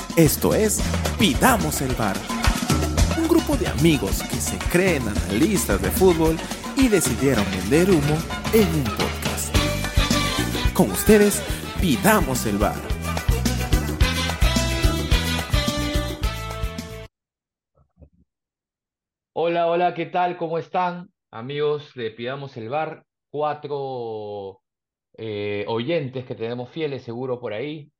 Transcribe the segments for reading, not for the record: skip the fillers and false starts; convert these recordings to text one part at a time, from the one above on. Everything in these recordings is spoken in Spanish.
Esto es Pidamos el Bar, un grupo de amigos que se creen analistas de fútbol y decidieron vender humo en un podcast. Con ustedes, Pidamos el Bar. Hola, hola, ¿qué tal? ¿Cómo están? Amigos de Pidamos el Bar, cuatro oyentes que tenemos fieles seguro por ahí,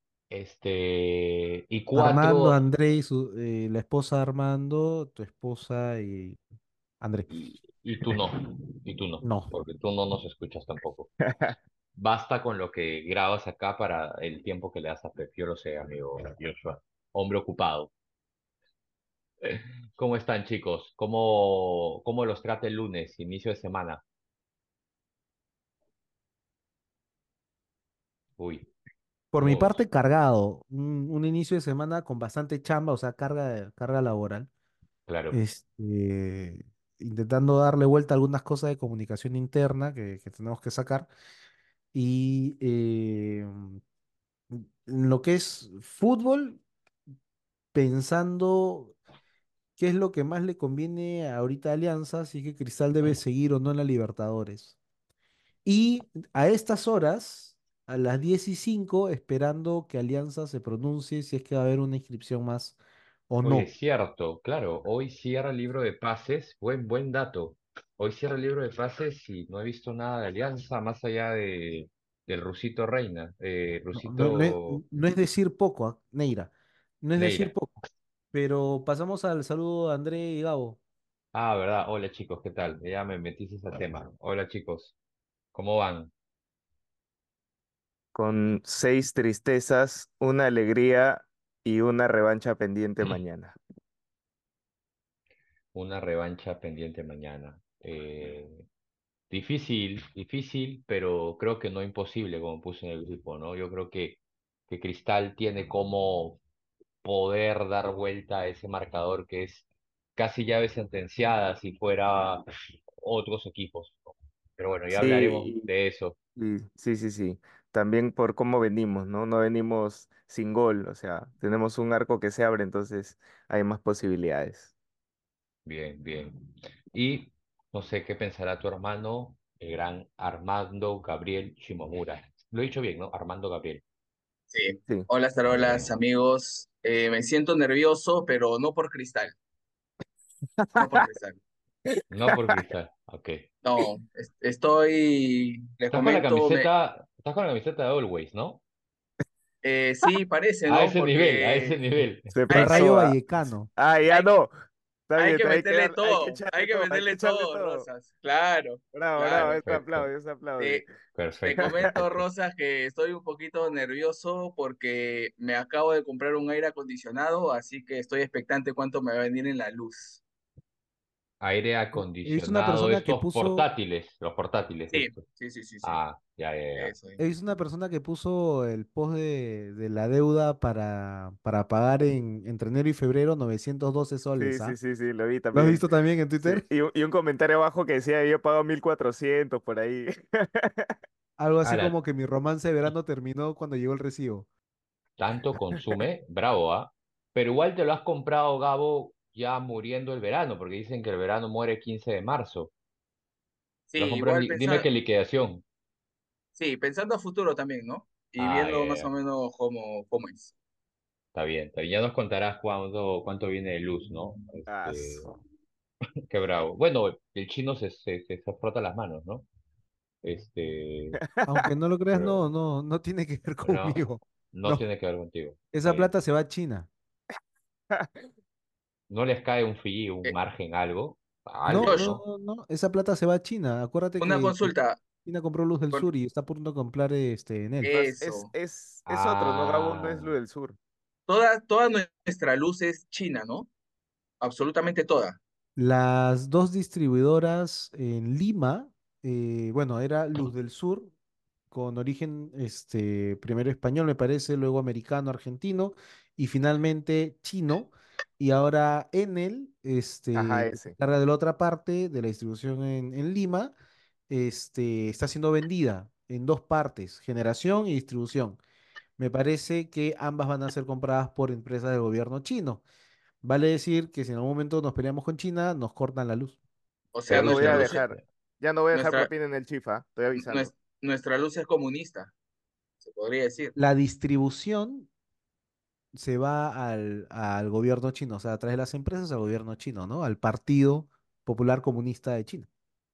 y Armando, cuatro, André y la esposa de Armando, tu esposa y André. y tú no, y tú no, No. porque tú no nos escuchas tampoco. Basta con lo que grabas acá para el tiempo que le das a Pep, yo lo sé, amigo Joshua, hombre ocupado. ¿Cómo están, chicos? ¿Cómo los trata el lunes, inicio de semana? Uy, Por mi mudos, parte, cargado. Un inicio de semana con bastante chamba, o sea, carga laboral. claro. Este, intentando darle vuelta a algunas cosas de comunicación interna que tenemos que sacar. Y en lo que es fútbol, pensando qué es lo que más le conviene ahorita a Alianza, si es que Cristal debe seguir o no en la Libertadores. Y a estas horas, a las 10:05, esperando que Alianza se pronuncie si es que va a haber una inscripción más o Oye, es no. cierto, claro, hoy cierra el libro de pases, buen dato. Hoy cierra el libro de pases y no he visto nada de Alianza más allá del Rusito Reina, Rusito No es decir poco, Neira. No es decir Neira. poco. Pero pasamos al saludo de André y Gabo. Ah, ¿verdad? Hola chicos, ¿qué tal? Ya me metiste ese tema. Hola chicos, ¿cómo van? Con 6 tristezas, una alegría y una revancha pendiente mañana. Una revancha pendiente mañana. Difícil, difícil, pero creo que no imposible, como puse en el grupo, ¿no? Yo creo que Cristal tiene como poder dar vuelta a ese marcador que es casi llave sentenciada si fuera otros equipos, ¿no? Pero bueno, ya hablaremos Sí, de eso. sí. También por cómo venimos, ¿no? No venimos sin gol, o sea, tenemos un arco que se abre, entonces hay más posibilidades. Bien, bien. Y no sé qué pensará tu hermano, el gran Armando Gabriel Shimomura. Lo he dicho bien, ¿no? Armando Gabriel. Sí. Sí. Hola, Starolas, Bien. amigos. Me siento nervioso, pero no por Cristal. No por Cristal. No por Cristal. Ok. No, estoy, les comento, Estás con la camiseta de Always, ¿no? sí, parece, A ¿no? ese nivel, a Porque ese nivel. Se hay, Del hay, Rayo pasó a... Vallecano. Ah, ya hay, no. Está hay bien, que meterle hay que todo, hay echarle que todo, hay que meterle echarle todo, todo. Rosas. Claro, Bravo, bravo, claro. eso Perfecto, aplaude, eso aplaude. Te, te perfecto, comento, perfecto. Rosas, que estoy un poquito nervioso porque me acabo de comprar un aire acondicionado, así que estoy expectante cuánto me va a venir en la luz. Aire He visto una acondicionado, persona que estos puso, los portátiles Sí, estos. sí. Ah, ya, ya, ya. Eso. he visto una persona que puso el post de la deuda para pagar entre enero y febrero 912 soles, ¿ah? Sí, lo vi ¿Lo has también. visto también en Sí, Twitter? y un comentario abajo que decía, yo pago 1.400 por ahí. Algo así Ahora, como que mi romance de verano terminó cuando llegó el recibo. tanto consume, bravo, ¿ah? Pero igual te lo has comprado, Gabo, ya muriendo el verano, porque dicen que el verano muere 15 de marzo. Sí, Lo has comprado, igual dime pensando, qué liquidación. sí, pensando a futuro también, ¿no? Y Ah, ya, viendo más o ya. menos cómo es. Está bien, está bien. Ya nos contarás cuánto viene de luz, ¿no? Ah, Qué bravo. Bueno, el chino se frota las manos, ¿no? Este, Aunque no lo creas, pero no tiene que ver no, conmigo. no No, tiene que ver contigo. Está esa bien. plata se va a China. ¿No les cae un fee, un Eh, margen, algo? No, Algo, Josh, ¿no? esa plata se va a China. Acuérdate una que consulta. China compró Luz del Con Sur y está a punto de comprar en él. eso. es otro, ¿no, Gabo? No Ah, es lo del sur. Toda nuestra luz es china, ¿no? Absolutamente toda. Las dos distribuidoras en Lima, bueno, era Luz del Sur, con origen primero español, me parece, luego americano, argentino, y finalmente chino. Y ahora Enel, Ajá, se ese. encarga de la otra parte de la distribución en Lima, está siendo vendida en dos partes, generación y distribución. me parece que ambas van a ser compradas por empresas del gobierno chino. Vale decir que si en algún momento nos peleamos con China, nos cortan la luz. O Ya sea, no voy nuestra a luz, dejar, ya no voy a dejar nuestra, propina en el chifa, estoy avisando. nuestra luz es comunista, se podría decir. La distribución se va al gobierno chino, o sea, a través de las empresas al gobierno chino, ¿no? Al Partido Popular Comunista de China.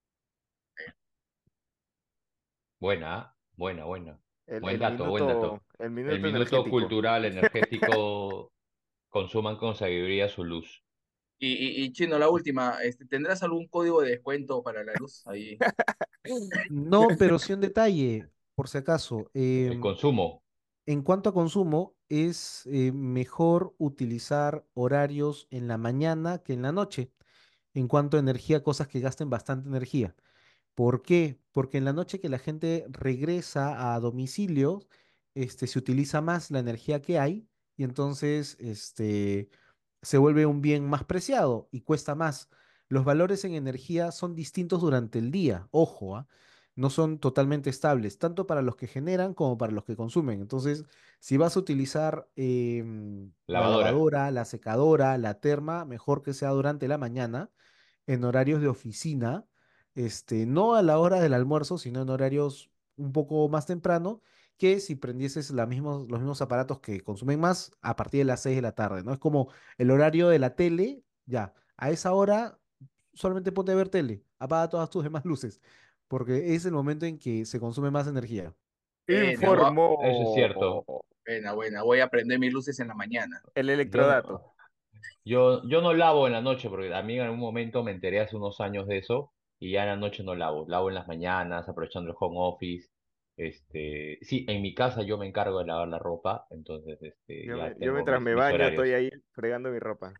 Buena, buena, buena. El, Buen el dato, buen minuto, dato. el El minuto minuto energético. cultural energético, consuman con sabiduría su luz. Y Chino, la última, ¿tendrás algún código de descuento para la luz ahí? No, pero sí un detalle, por si acaso. El consumo, En cuanto a consumo, es mejor utilizar horarios en la mañana que en la noche. En cuanto a energía, cosas que gasten bastante energía. ¿Por qué? Porque en la noche que la gente regresa a domicilio, se utiliza más la energía que hay y entonces se vuelve un bien más preciado y cuesta más. Los valores en energía son distintos durante el día, ojo, ¿ah? No son totalmente estables, tanto para los que generan como para los que consumen. Entonces, si vas a utilizar la lavadora. lavadora, la secadora, la terma, mejor que sea durante la mañana en horarios de oficina, no a la hora del almuerzo, sino en horarios un poco más temprano, que si prendieses los mismos aparatos que consumen más a partir de las 6 de la tarde, ¿no? Es como el horario de la tele, ya, a esa hora solamente ponte a ver tele, apaga todas tus demás luces, porque es el momento en que se consume más energía. Buena, Eso es cierto. Informó buena, voy a prender mis luces en la mañana. el Yo electrodato. no, yo no lavo en la noche, porque a mí en algún momento me enteré hace unos años de eso, y ya en la noche no lavo. Lavo en las mañanas, aprovechando el home office. Sí, en mi casa yo me encargo de lavar la ropa, entonces ya Yo tengo mientras me mis baño estoy horarios. ahí fregando mi ropa.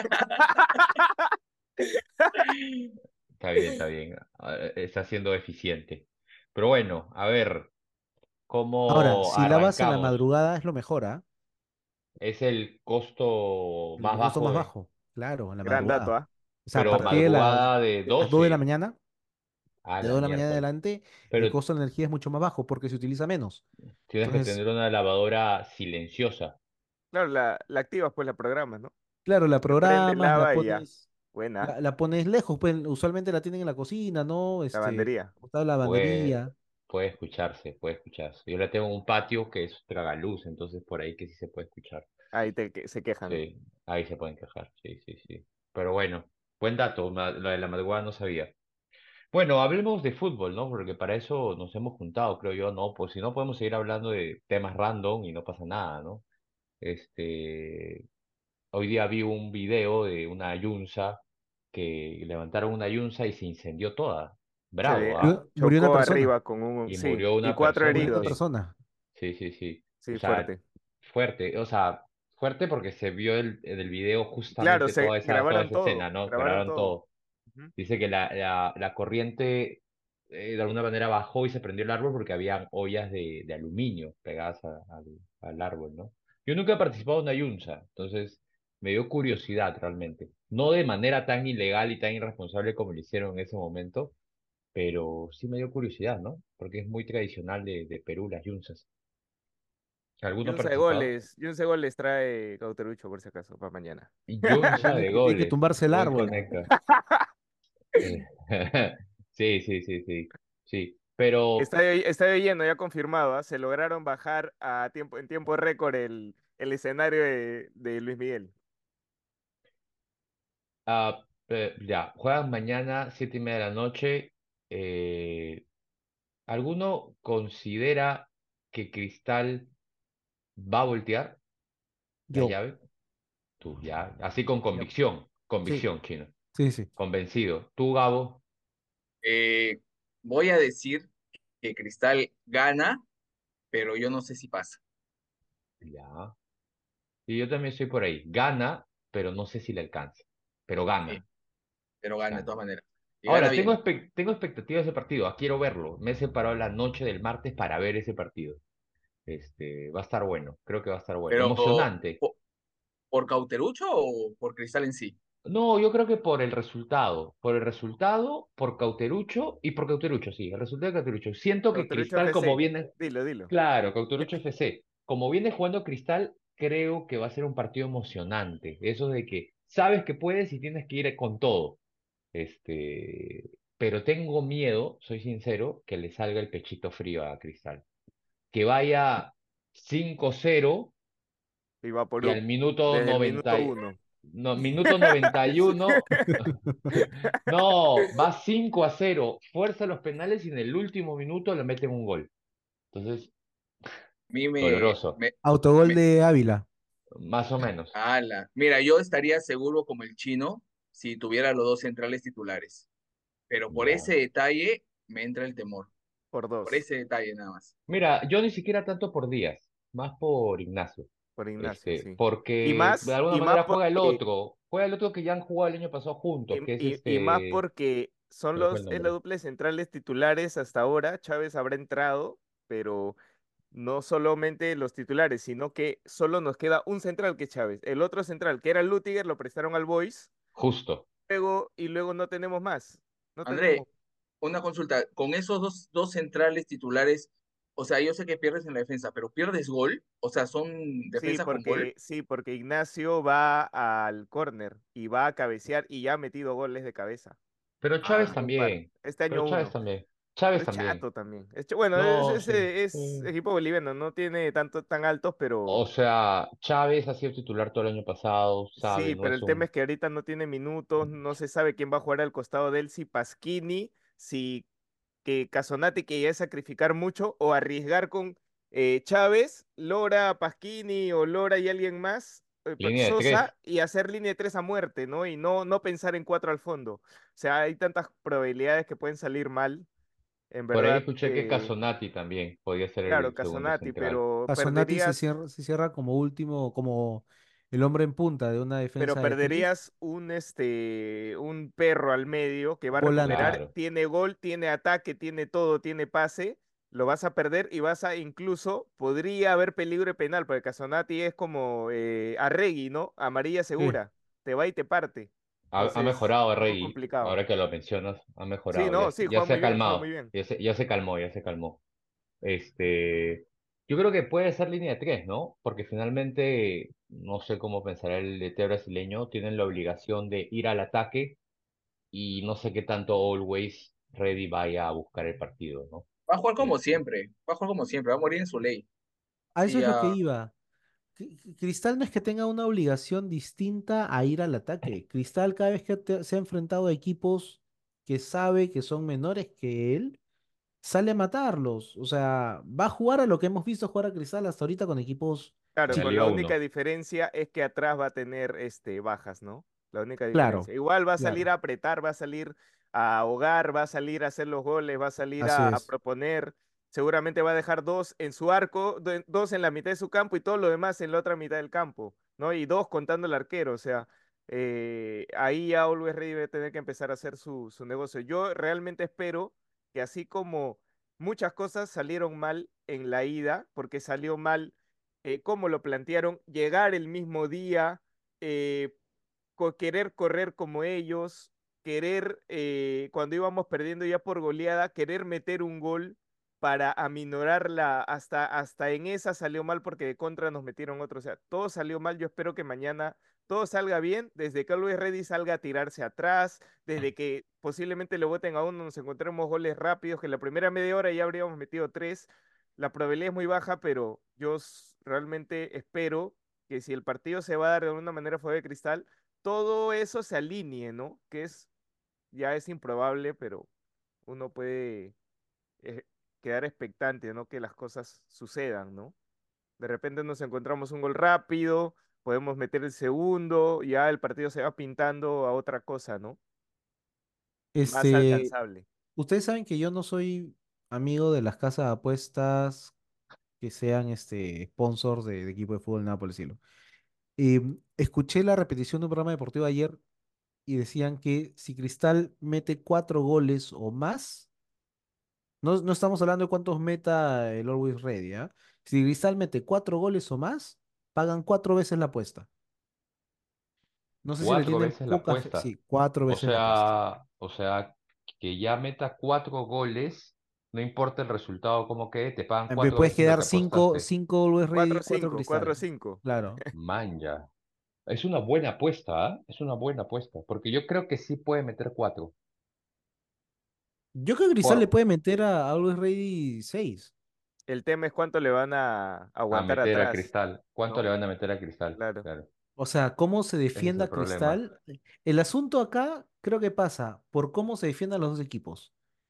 Está bien, está bien. Está siendo eficiente. Pero bueno, a ver, Ahora, ¿cómo si lavas en la arrancamos? madrugada es lo mejor, ¿ah? Es el costo El más costo más bajo, bajo, claro, en la Gran dato, madrugada. ¿ah? O sea, a pero partir madrugada de de las 2 de la 12 mañana, a de la 2 de la mañana en miércoles. adelante, el Pero costo de energía es mucho más bajo porque se utiliza menos. tienes que Entonces, tener una lavadora silenciosa. Claro, la activas, pues la programas, ¿no? claro, la Se prende, programas, lava y ya. Buena. la pones lejos, pues usualmente la tienen en la cocina, ¿no? Lavandería. Como está la Puede, lavandería. puede escucharse, puede escucharse. Yo la tengo en un patio que es tragaluz, entonces por ahí que sí se puede escuchar. Ahí se quejan. Sí, ahí se pueden quejar. Sí, sí, sí. Pero bueno, buen dato. Lo de la madrugada no sabía. Bueno, hablemos de fútbol, ¿no? Porque para eso nos hemos juntado, creo yo, ¿no? Pues si no podemos seguir hablando de temas random y no pasa nada, ¿no? Este, Hoy día vi un video de una yunza que levantaron una yunza y se incendió toda. Bravo, ¿ah? Murió una Chocó persona, arriba con un. Y Sí, murió y una cuatro murió persona, una sí. heridos. persona. Sí, sí, sí. O Sí, sea, fuerte. fuerte, o sea, fuerte porque se vio en el video Claro, justamente se toda grabaron esa escena, todo. ¿no? Grabaron Grabaron todo. todo. Ujú. Dice que la corriente de alguna manera bajó y se prendió el árbol porque había ollas de aluminio pegadas al árbol, ¿no? Yo nunca he participado en una yunza, entonces me dio curiosidad realmente. No de manera tan ilegal y tan irresponsable como lo hicieron en ese momento, pero sí me dio curiosidad, ¿no? Porque es muy tradicional de Perú las yunzas. ¿Alguno ha participado? Y un Goles trae Cauterucho, por si acaso, para mañana. Yunza de Tiene que goles. tumbarse el Buen árbol. conecta. Eh, Sí, sí, sí, sí. Sí. Pero Estadio lleno, ya confirmado, ¿ah? Se lograron bajar en tiempo récord el escenario de Luis Miguel. ya, juegan mañana, 7:30 de la noche. Eh, ¿Alguno considera que Cristal va a voltear la Yo, llave? Tú, ya. Así con yo. convicción. Sí, Convicción, chino. sí, sí. Convencido. ¿Tú, Gabo? Eh, Voy a decir que Cristal gana, pero yo no sé si pasa. Ya. Y yo también estoy por ahí. Gana, pero no sé si le alcanza. Pero Sí, gana. pero gana de Gana. todas maneras. Y gana Ahora, tengo, bien. tengo expectativas de ese partido. Quiero verlo. Me he separado la noche del martes para ver ese partido. Va a estar bueno. Creo que va a estar bueno. Pero, Emocionante. ¿por Cauterucho o por Cristal en sí? No, yo creo que por el resultado. Por el resultado, por Cauterucho y por Cauterucho, sí. El resultado de Cauterucho. Siento que Cauterucho Cristal, como FC. viene. Dilo, dilo. Claro, Cauterucho FC. como viene jugando Cristal, creo que va a ser un partido emocionante. Eso de que sabes que puedes y tienes que ir con todo. Pero tengo miedo, soy sincero, que le salga el pechito frío a Cristal. Que vaya 5-0 Y y al Vaporub, minuto desde el 90 minuto uno. no, minuto 91, no, va 5-0, fuerza los penales y en el último minuto le meten un gol. Entonces, A mí doloroso, Autogol me, de Ávila. más o menos. ala. Mira, yo estaría seguro como el chino si tuviera los dos centrales titulares. Pero por Ya. ese detalle me entra el temor. Por Por dos, ese detalle nada más. Mira, yo ni siquiera tanto por Díaz, más por Ignacio. por Ignacio, sí. Porque de alguna Y más manera porque juega el otro que ya han jugado el año pasado juntos, que es y más porque se me fue el es la nombre. dupla de centrales titulares hasta ahora. Chávez habrá entrado, pero no solamente los titulares, sino que solo nos queda un central que es Chávez. El otro central, que era Lutiger, lo prestaron al Boys, Justo. y luego no tenemos más. No tenemos. André, una consulta. Con esos dos centrales titulares, o sea, yo sé que pierdes en la defensa, pero ¿pierdes gol? O sea, ¿son defensas con gol? Sí, porque Ignacio va al córner y va a cabecear y ya ha metido goles de cabeza. Pero Chávez Ah, Un par. también. Este Pero año Chávez uno. también. Pero Chávez es también. chato también. Bueno, No, sí, ese es sí. equipo boliviano, no tiene tanto tan altos, O pero sea, Chávez ha sido titular todo el año pasado, sabe, sí, no pero es el tema un... es que ahorita no tiene minutos, no se sabe quién va a jugar al costado de él, si Pasquini, si que Casonati, que ya es sacrificar mucho, o arriesgar con Chávez, Lora, Pasquini o Lora y alguien más, Línea de tres. Sosa, y hacer línea de tres a muerte, ¿no? Y no pensar en cuatro al fondo. O sea, hay tantas probabilidades que pueden salir mal, en Por ahí verdad. escuché que Casonati también podía ser Claro, el segundo Casonati, central. pero Pasonati perderías se cierra como último, como el hombre en punta de una pero defensa de tres. perderías un perro al medio que va a recuperar, Volante. Claro. tiene gol, tiene ataque, tiene todo, tiene pase, lo vas a perder y vas a incluso, podría haber peligro de penal, porque Casonati es como Arregui, ¿no? Amarilla Sí. segura, te va y te parte. Ha Entonces, mejorado muy Rey, complicado. ahora que lo mencionas, ha Sí, mejorado, no, sí, ya juega se muy ha bien, juega muy calmado, bien. ya se calmó. Yo creo que puede ser línea de tres, ¿no? Porque finalmente, no sé cómo pensará el DT brasileño, tienen la obligación de ir al ataque y no sé qué tanto Always Ready vaya a buscar el partido, ¿no? Va a jugar como Este, siempre. Va a jugar como siempre. Va a morir en su ley. A Sí, eso es lo que ya. iba. Cristal no es que tenga una obligación distinta a ir al ataque. Cristal cada vez que se ha enfrentado a equipos que sabe que son menores que él, sale a matarlos. O sea, va a jugar a lo que hemos visto jugar a Cristal hasta ahorita con equipos Claro, en la con Liga la única 1. diferencia es que atrás va a tener bajas, ¿no? La única Claro, diferencia. Igual va a salir claro. a apretar, va a salir a ahogar, va a salir a hacer los goles, va a salir Así a es. proponer. Seguramente va a dejar dos en su arco, dos en la mitad de su campo y todo lo demás en la otra mitad del campo, ¿no? Y dos contando el arquero. O sea, ahí ya Always Ready va a tener que empezar a hacer su negocio. Yo realmente espero que así como muchas cosas salieron mal en la ida, porque salió mal cómo lo plantearon, llegar el mismo día, eh, querer correr como ellos, querer, cuando íbamos perdiendo ya por goleada, querer meter un gol para aminorarla, hasta en esa salió mal porque de contra nos metieron otro, o sea, todo salió mal, yo espero que mañana todo salga bien, desde que Always Ready salga a tirarse atrás, desde que posiblemente le voten a uno, nos encontremos goles rápidos, que en la primera media hora ya habríamos metido tres, la probabilidad es muy baja, pero yo realmente espero que si el partido se va a dar de alguna manera fuera de cristal, todo eso se alinee, ¿no? Ya es improbable, pero uno puede eh, quedar expectante, ¿no? Que las cosas sucedan, ¿no? De repente nos encontramos un gol rápido, podemos meter el segundo, ya el partido se va pintando a otra cosa, ¿no? Más Este, alcanzable. ustedes saben que yo no soy amigo de las casas de apuestas que sean sponsors de equipo de fútbol, nada por el estilo. Escuché la repetición de un programa deportivo ayer y decían que si Cristal mete 4 goles o más, no estamos hablando de cuántos meta el Always Ready, ¿ah? Si Cristal mete 4 goles o más, pagan 4 veces la apuesta. No sé si le Cuatro tienen veces la poca fe. apuesta. Sí, cuatro veces la apuesta. O sea, que ya meta 4 goles. No importa el resultado, como que te pagan cuatro Puedes veces lo quedar que cinco, apostaste. cinco Always Ready, Cuatro cuatro cinco, cuatro Cristal. cinco. Claro. Manja. Es una buena apuesta, ¿ah? Es una buena apuesta, porque yo creo que sí puede meter cuatro. Yo creo que Cristal le Por, puede meter a Always Ready 6. El tema es cuánto le van a a aguantar meter a atrás, Cristal. ¿Cuánto le ¿no? van a meter a Cristal? Claro. Claro, O sea, cómo se ese es el defienda problema. Cristal. El asunto acá creo que pasa por cómo se defiendan los dos equipos.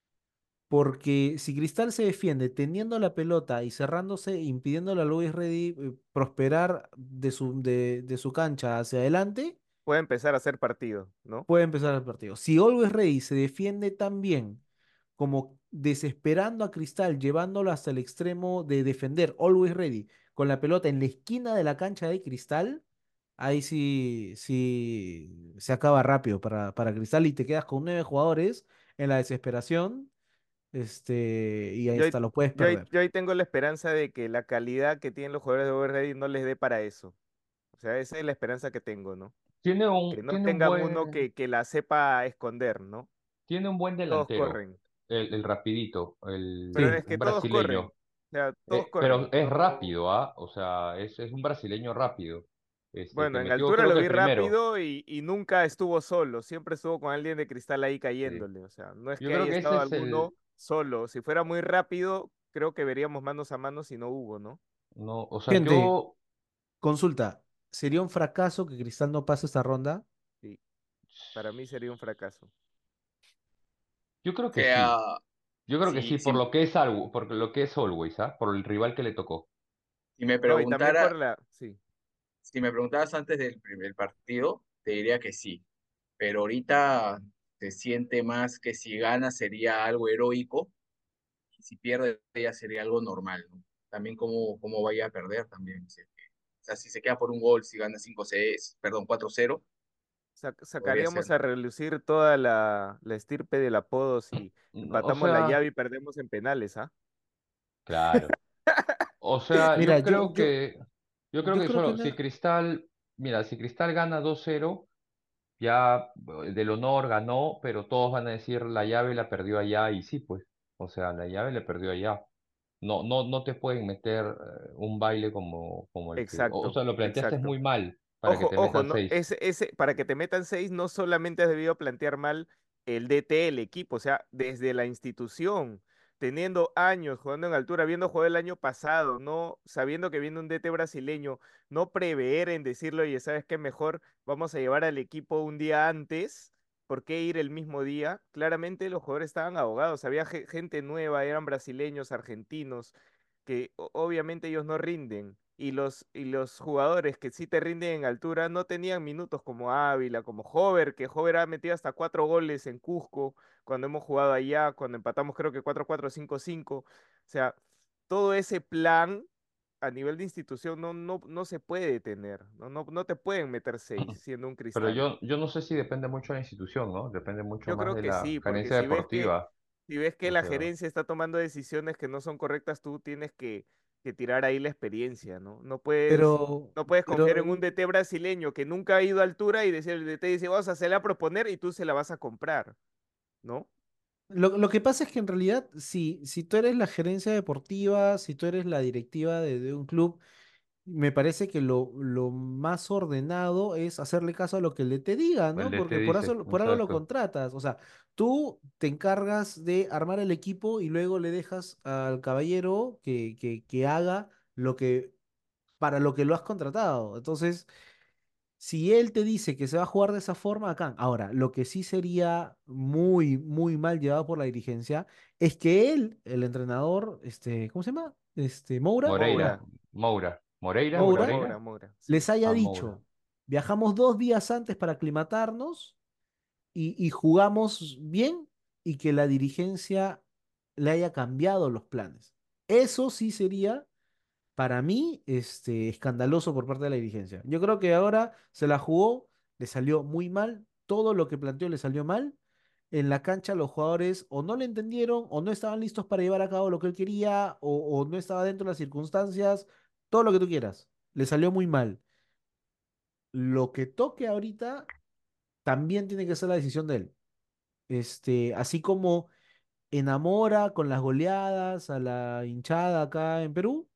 Porque si Cristal se defiende teniendo la pelota y cerrándose, impidiendo a Always Ready prosperar de su cancha hacia adelante, Puede empezar a hacer partido, ¿no? puede empezar el partido. Si Always Ready se defiende tan bien como desesperando a Cristal, llevándolo hasta el extremo de defender Always Ready con la pelota en la esquina de la cancha de Cristal, ahí sí, sí se acaba rápido para Cristal y te quedas con 9 jugadores en la desesperación, y ahí Yo ahí, está, lo puedes perder. yo ahí tengo la esperanza de que la calidad que tienen los jugadores de Overready no les dé para eso. O sea, esa es la esperanza que tengo, ¿no? Que no Tiene un tengan uno buen, que la sepa esconder, ¿no? tiene un buen Todos delantero, corren. el rapidito, Pero Sí, es que un todos corren. brasileño. O sea, todos Pero corren. es No, rápido, ¿ah? O sea, es un brasileño rápido. bueno, Que en metió altura creo lo que vi el primero. rápido y nunca estuvo solo. Siempre estuvo con alguien de cristal ahí Sí. cayéndole. O sea, no es Yo que creo haya que ese estado es alguno solo. Si fuera muy rápido, creo que veríamos manos a manos si no hubo, ¿no? no, o sea, gente, consulta, ¿sería un fracaso que Cristal no pase esta ronda? Sí, para mí sería un fracaso. yo creo O que sí. sea, Yo creo que si, sí, por si, lo que es algo, por lo que es Always, ¿ah? Por el rival que le tocó. si me No, y también por preguntara, la... Sí, si me preguntabas antes del primer partido, te diría que sí. Pero ahorita se siente más que si gana sería algo heroico y si pierde ya sería algo normal, ¿no? También cómo vaya a perder también. Si, o sea, si se queda por un gol, si gana 5-6, perdón, 4-0, podría ser. sacaríamos a relucir toda la estirpe del apodo si No, o empatamos la sea, llave y perdemos en penales, ¿ah? claro. O sea, Mira, yo yo creo que creo que solo, si una, Cristal, mira, si Cristal gana 2-0 ya del honor ganó, pero todos van a decir la llave la perdió allá y sí, pues, o sea, la llave la perdió allá. No te pueden meter un baile como el que, o Exacto, sea, lo planteaste exacto. muy mal para que Ojo, te ojo, metan no, seis. para que te metan seis, no solamente has debido plantear mal el DT, el equipo, o sea, desde la institución, teniendo años jugando en altura, habiendo jugado el año pasado, no sabiendo que viene un DT brasileño, no prever en decirlo, oye, ¿sabes qué? Mejor vamos a llevar al equipo un día antes, ¿por qué ir el mismo día? Claramente los jugadores estaban ahogados, había gente nueva, eran brasileños, argentinos, que obviamente ellos no rinden. Y los jugadores que sí te rinden en altura no tenían minutos como Ávila, como Hover, que Hover ha metido hasta 4 goles en Cusco cuando hemos jugado allá, cuando empatamos creo que 4-4, 5-5. O sea, todo ese plan a nivel de institución no se puede tener. No te pueden meter seis siendo un Pero cristal. yo no sé si depende mucho de la institución, ¿no? Depende mucho Yo más creo de que la sí, porque gerencia deportiva. si ves que O la sea, gerencia está tomando decisiones que no son correctas, tú tienes que tirar ahí la experiencia, ¿no? pero, No puedes confiar pero en un DT brasileño que nunca ha ido a altura y decir el DT dice, vamos a hacerle a proponer y tú se la vas a comprar, ¿no? lo que pasa es que en realidad, si tú eres la gerencia deportiva, si tú eres la directiva de un club, me parece que lo más ordenado es hacerle caso a lo que le te diga, el ¿no? DT Porque dice, por algo lo exacto. contratas. O sea, tú te encargas de armar el equipo y luego le dejas al caballero que haga lo que, para lo que lo has contratado. Entonces, si él te dice que se va a jugar de esa forma, acá. Ahora, lo que sí sería muy, muy mal llevado por la dirigencia es que él, el entrenador, ¿cómo se llama? Moura, Moreira, ya. Moura, Moura Moreira. sí. les haya Moura. dicho, viajamos 2 días antes para aclimatarnos y jugamos bien y que la dirigencia le haya cambiado los planes. Eso sí sería, para mí, escandaloso por parte de la dirigencia. Yo creo que ahora se la jugó, le salió muy mal, todo lo que planteó le salió mal. En la cancha los jugadores o no le entendieron o no estaban listos para llevar a cabo lo que él quería o no estaba dentro de las circunstancias, todo lo que tú quieras. Le salió muy mal. Lo que toque ahorita también tiene que ser la decisión de él. Así como enamora con las goleadas a la hinchada acá en Perú,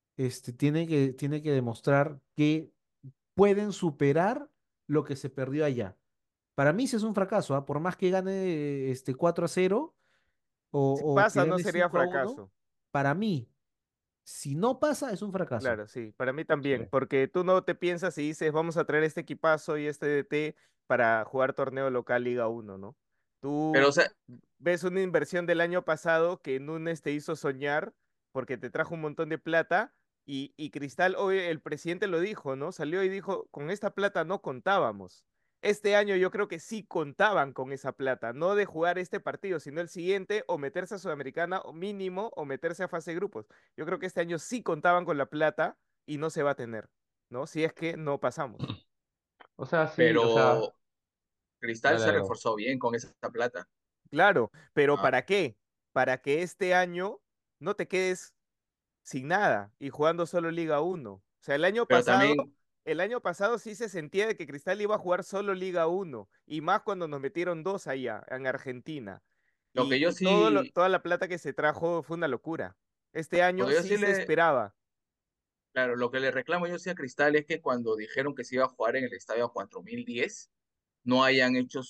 tiene que demostrar que pueden superar lo que se perdió allá. Para mí sí es un fracaso, ¿ah? Por más que gane 4-0 Si o que pasa, no gane sería 5-1, fracaso. para mí, si no pasa, es un fracaso. Claro, sí, para mí Sí. también, porque tú no te piensas y dices, vamos a traer este equipazo y este DT para jugar torneo local Liga 1, ¿no? Pero, Tú o sea, ves una inversión del año pasado que Núñez te hizo soñar porque te trajo un montón de plata y Cristal, hoy el presidente lo dijo, ¿no? Salió y dijo, con esta plata no contábamos. Este año yo creo que sí contaban con esa plata, no de jugar este partido, sino el siguiente o meterse a Sudamericana o mínimo o meterse a fase de grupos. Yo creo que este año sí contaban con la plata y no se va a tener, ¿no? Si es que no pasamos. O sea, sí, o sea, pero Cristal dale, se dale. reforzó bien con esa plata. Claro, pero Ah, ¿para qué? Para que este año no te quedes sin nada y jugando solo Liga 1. O sea, pero también el año pasado sí se sentía de que Cristal iba a jugar solo Liga 1 y más cuando nos metieron dos allá en Argentina. lo que yo Y sí, toda la plata que se trajo fue una locura. Este lo año que yo sí sí se le, esperaba. claro, lo que le reclamo yo sí a Cristal es que cuando dijeron que se iba a jugar en el Estadio 4010 no hayan hecho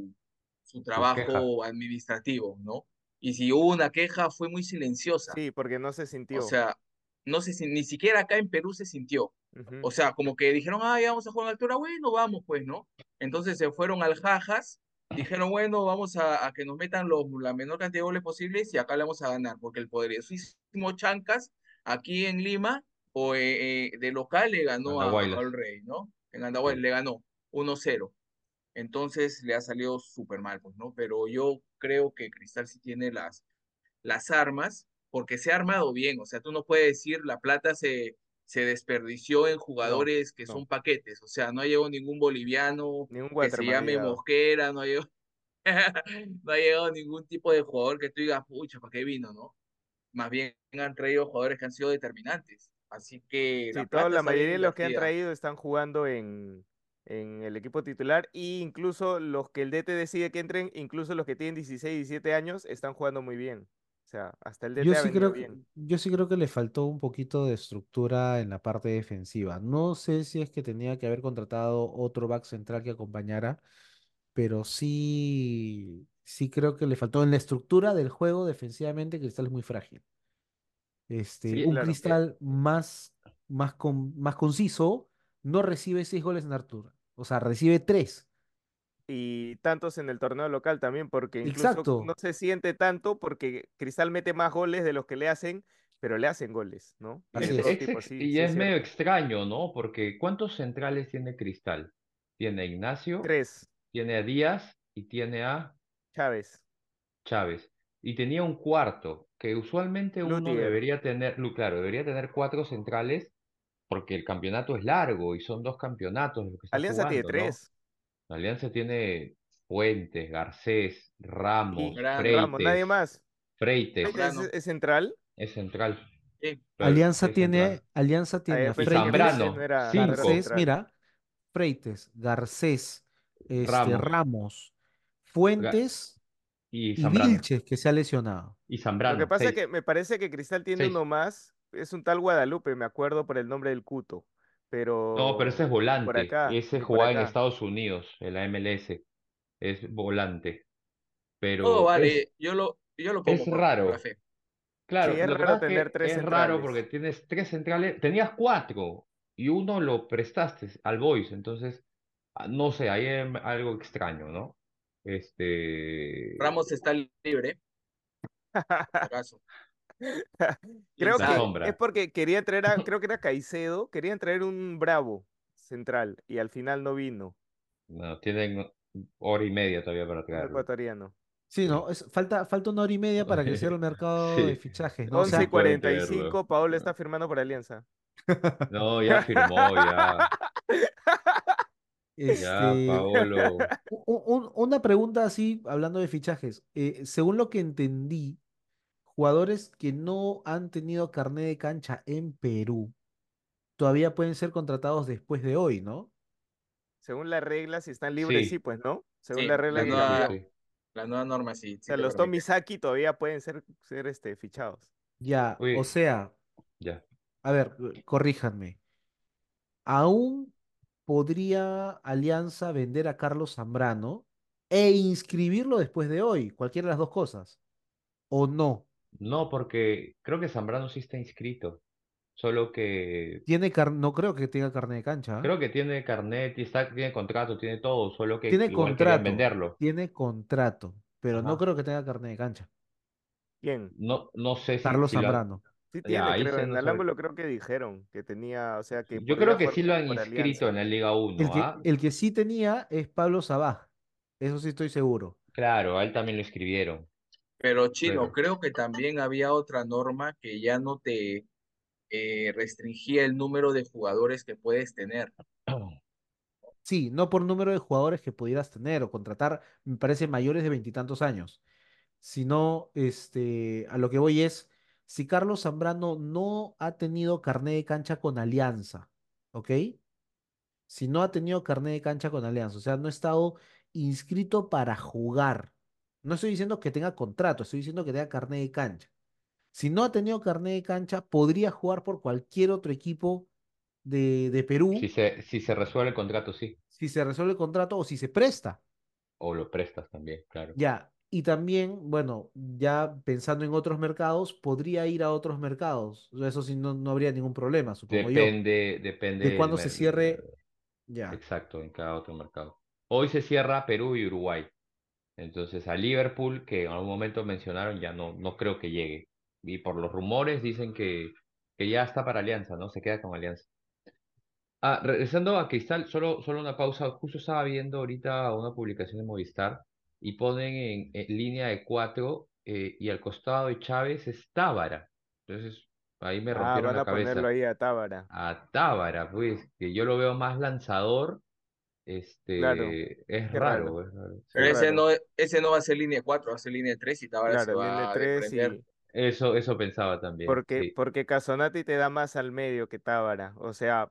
su Sus quejas. trabajo administrativo, ¿no? Y si hubo una queja, fue muy silenciosa. Sí, porque no se O sintió. sea, no sé si ni siquiera acá en Perú se sintió. Ujú. O sea, como que dijeron, ah, ya vamos a jugar en altura, bueno, vamos, pues, ¿no? Entonces se fueron al Jajas, dijeron, bueno, vamos a que nos metan la menor cantidad de goles posibles y acá le vamos a ganar, porque el poderosísimo Chancas, aquí en Lima, o de local, le ganó a Andahuaylas. All Rey, ¿no? En Andahuaylas Sí. le ganó 1-0. Entonces le ha salido súper mal, pues, ¿no? Pero yo creo que Cristal sí tiene las armas, porque se ha armado bien. O sea, tú no puedes decir la plata se desperdició en No, jugadores que no, son paquetes. O sea, no ha llegado ningún boliviano ni un que se Waterman ha llame llegado. Mosquera, no ha llegado, no ha llegado ningún tipo de jugador que tú digas, pucha, ¿para qué vino, no? Más bien han traído jugadores que han sido determinantes. Así que Sí, la plata la está bien mayoría de los que han invertida. traído están jugando en el equipo titular e incluso los que el DT decide que entren, incluso los que tienen 16, 17 años, están jugando muy bien. O sea, hasta el Yo DT ha sí venido creo, bien. yo sí creo que le faltó un poquito de estructura en la parte defensiva. No sé si es que tenía que haber contratado otro back central que acompañara, pero sí creo que le faltó en la estructura del juego defensivamente. Cristal es muy frágil. Sí, Un claro. Cristal más conciso no recibe 6 goles en Artur. O sea, recibe 3. Y tantos en el torneo local también, porque incluso no Exacto. se siente tanto porque Cristal mete más goles de los que le hacen, pero le hacen goles, ¿no? Y de Así todo es. tipo, sí, Y sí es es medio cierto. extraño, ¿no? Porque ¿cuántos centrales tiene Cristal? Tiene a Ignacio, Tres, tiene a Díaz y tiene a Chávez, Chávez. Y tenía un cuarto, que usualmente uno Lutiger. debería tener, claro, debería tener cuatro centrales porque el campeonato es largo y son dos campeonatos los que está Alianza tiene jugando, ¿no? tres. La Alianza tiene Fuentes, Garcés, Y Ramos, Zambrano, Ramos, nadie más. Freites, Freites Zambrano, es central. es central, sí, claro, es central. Alianza tiene a Y Pensé que Freites Freites, Zambrano, no era Garcés, cinco, central. mira, Freites, Garcés, Ramos Ramos, Ga- Fuentes y y Zambrano, Vilches, que se ha lesionado. y Lo que Zambrano, pasa es seis, que me parece que Cristal tiene seis. uno más. Es un tal Guadalupe, me acuerdo por el nombre del Cuto. No, pero ese Pero es ni por volante, acá, ese ni por jugaba en acá. Estados Unidos, en la MLS, es volante, todo pero vale. Yo lo es pongo por la raro. fe. Sí, Claro, es lo que raro pasa es tener que tres es raro porque centrales. tienes tres centrales, tenías cuatro y uno lo prestaste al Boys, entonces, no sé, ahí hay algo extraño, ¿no? Este, Ramos está libre, por si acaso. ¿Quién Creo la que sabe? es sombra, porque querían traer creo que era Caicedo, querían traer un Bravo central y al final no vino, no, tienen hora y media todavía para un traerlo, ecuatoriano. Sí, sí. ¿no? Falta 1 hora y media para que cierre el mercado de Sí, fichajes, ¿no? O sí, sí Once y sea, pueden cuarenta y creerlo. cinco, Paolo está firmando por Alianza. No, ya firmó, ya, ya, este, Paolo. una pregunta así, hablando de fichajes. Según lo que entendí, jugadores que no han tenido carné de cancha en Perú todavía pueden ser contratados después de hoy, ¿no? Según las reglas, si están libres, sí, Sí, pues, ¿no? Según la Sí, regla la sí, que sí, sí, nueva, cambió. sí. La nueva norma sí, O sí sea, te los permite. Tomisaki todavía pueden ser fichados. Ya, o Uy, sea, ya. a ver, corríjanme. ¿Aún podría Alianza vender a Carlos Zambrano e inscribirlo después de hoy? Cualquiera de las dos cosas. ¿O no? No, porque creo que Zambrano sí está inscrito, solo que No creo que tenga carne de cancha, ¿ah? creo que tiene carnet, y tiene contrato, tiene todo, solo que igual querían venderlo. Tiene contrato, pero no Ajá. creo que tenga carne de cancha. ¿Quién? No, no sé Carlos si lo han... Zambrano. Sí Ya, tiene, ahí creo. se En no el sabe. ángulo creo que dijeron que tenía, o sea, que Yo podría creo que jugar sí lo han por inscrito en Alianza. la Liga El 1, que, ¿ah? el que sí tenía es Pablo Sabaj. Eso sí estoy seguro. Claro, a él también lo escribieron, Pero Chino, pero... creo que también había otra norma que ya no te restringía el número de jugadores que puedes tener. Sí, no por número de jugadores que pudieras tener o contratar, me parece mayores de veintitantos años, sino a lo que voy es, si Carlos Zambrano no ha tenido carné de cancha con Alianza, ¿ok? Si no ha tenido carné de cancha con Alianza, o sea, no ha estado inscrito para jugar. No estoy diciendo que tenga contrato, estoy diciendo que tenga carné de cancha. Si no ha tenido carné de cancha, podría jugar por cualquier otro equipo de Perú Si se resuelve el contrato, sí. si se resuelve el contrato o si se presta. O lo prestas también, claro. Ya, y también, bueno, ya pensando en otros mercados, podría ir a otros mercados. O sea, eso sí, no habría ningún problema, supongo yo. Depende De cuando se cierre, ya. exacto, en cada otro mercado. Hoy se cierra Perú y Uruguay. Entonces a Liverpool, que en algún momento mencionaron, ya no creo que llegue. Y por los rumores dicen que ya está para Alianza, ¿no? Se queda con Alianza. Ah, regresando a Cristal, solo una pausa. Justo estaba viendo ahorita una publicación de Movistar y ponen en línea de cuatro y al costado de Chávez es Tábara. Entonces ahí me Ah, rompieron van la a ponerlo cabeza. ahí a Tábara. A Tábara, pues, que yo lo veo más lanzador, Claro, es qué raro, raro, es raro, qué Pero sí. ese raro. no, ese no va a ser línea 4, va a ser línea 3 y ahora se Claro, línea va a 3 desprender. y... Eso pensaba también, sí. Porque Casonati te da más al medio que Tábara. O sea,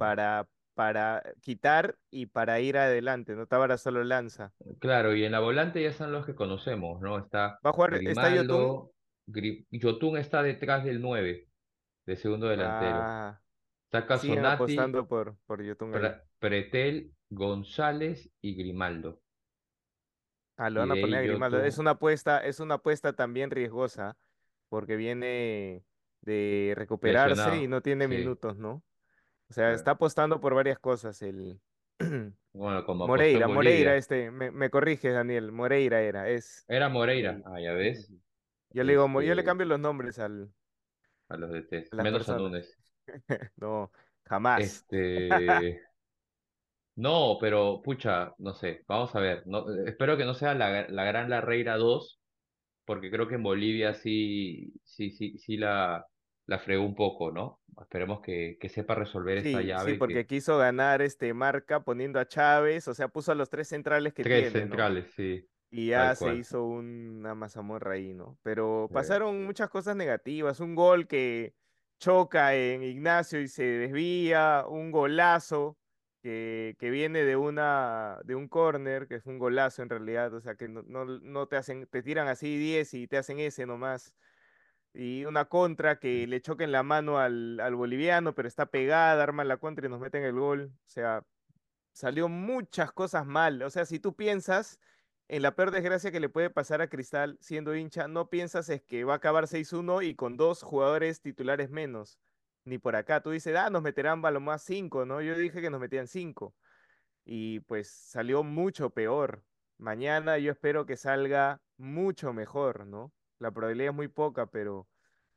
para quitar y para ir adelante, ¿no? Tábara solo lanza. Claro, y en la volante ya están los que conocemos, ¿no? Está ¿Va a jugar? ¿Está Yotun? Grimaldo, Yotun está detrás del 9 de segundo delantero. Ah, Está siguen Casonati, apostando por Yotun ahí. Pretel, González y Grimaldo. Ah, lo Y van a de poner ahí a Grimaldo. Yotun Es una apuesta también riesgosa, porque viene de recuperarse y lesionado, no tiene sí, minutos, ¿no? O sea, claro. está apostando por varias cosas el Bueno, como apostó en Moreira, Bolivia. me corrige, Daniel, Moreira es Era Moreira, el... ah, ya ves, Ujú. Yo le digo, yo le este, cambio los nombres a los de a Test, las menos a personas. Núñez. No, jamás. Este, no, pero pucha, no sé, vamos a ver. No, espero que no sea la Gran Larreira 2 porque creo que en Bolivia sí la fregó un poco, ¿no? Esperemos que sepa resolver esta Sí, sí, llave porque que quiso ganar Marca poniendo a Chávez, o sea, puso a los tres centrales que tres tiene, ¿no? centrales, sí, Y ya tal se cual. hizo una mazamorra ahí, ¿no? Pero Eh, pasaron muchas cosas negativas. Un gol que choca en Ignacio y se desvía, un golazo que viene de un córner, que es un golazo en realidad, o sea que no te hacen, te tiran así 10 y te hacen ese nomás. Y una contra que le choca en la mano al boliviano, pero está pegada, arman la contra y nos meten el gol. O sea, salió muchas cosas mal. O sea, si tú piensas en la peor desgracia que le puede pasar a Cristal siendo hincha, no piensas es que va a acabar 6-1 y con dos jugadores titulares menos. Ni por acá. Tú dices, nos meterán más 5, ¿no? Yo dije que nos metían 5. Y pues salió mucho peor. Mañana yo espero que salga mucho mejor, ¿no? La probabilidad es muy poca, pero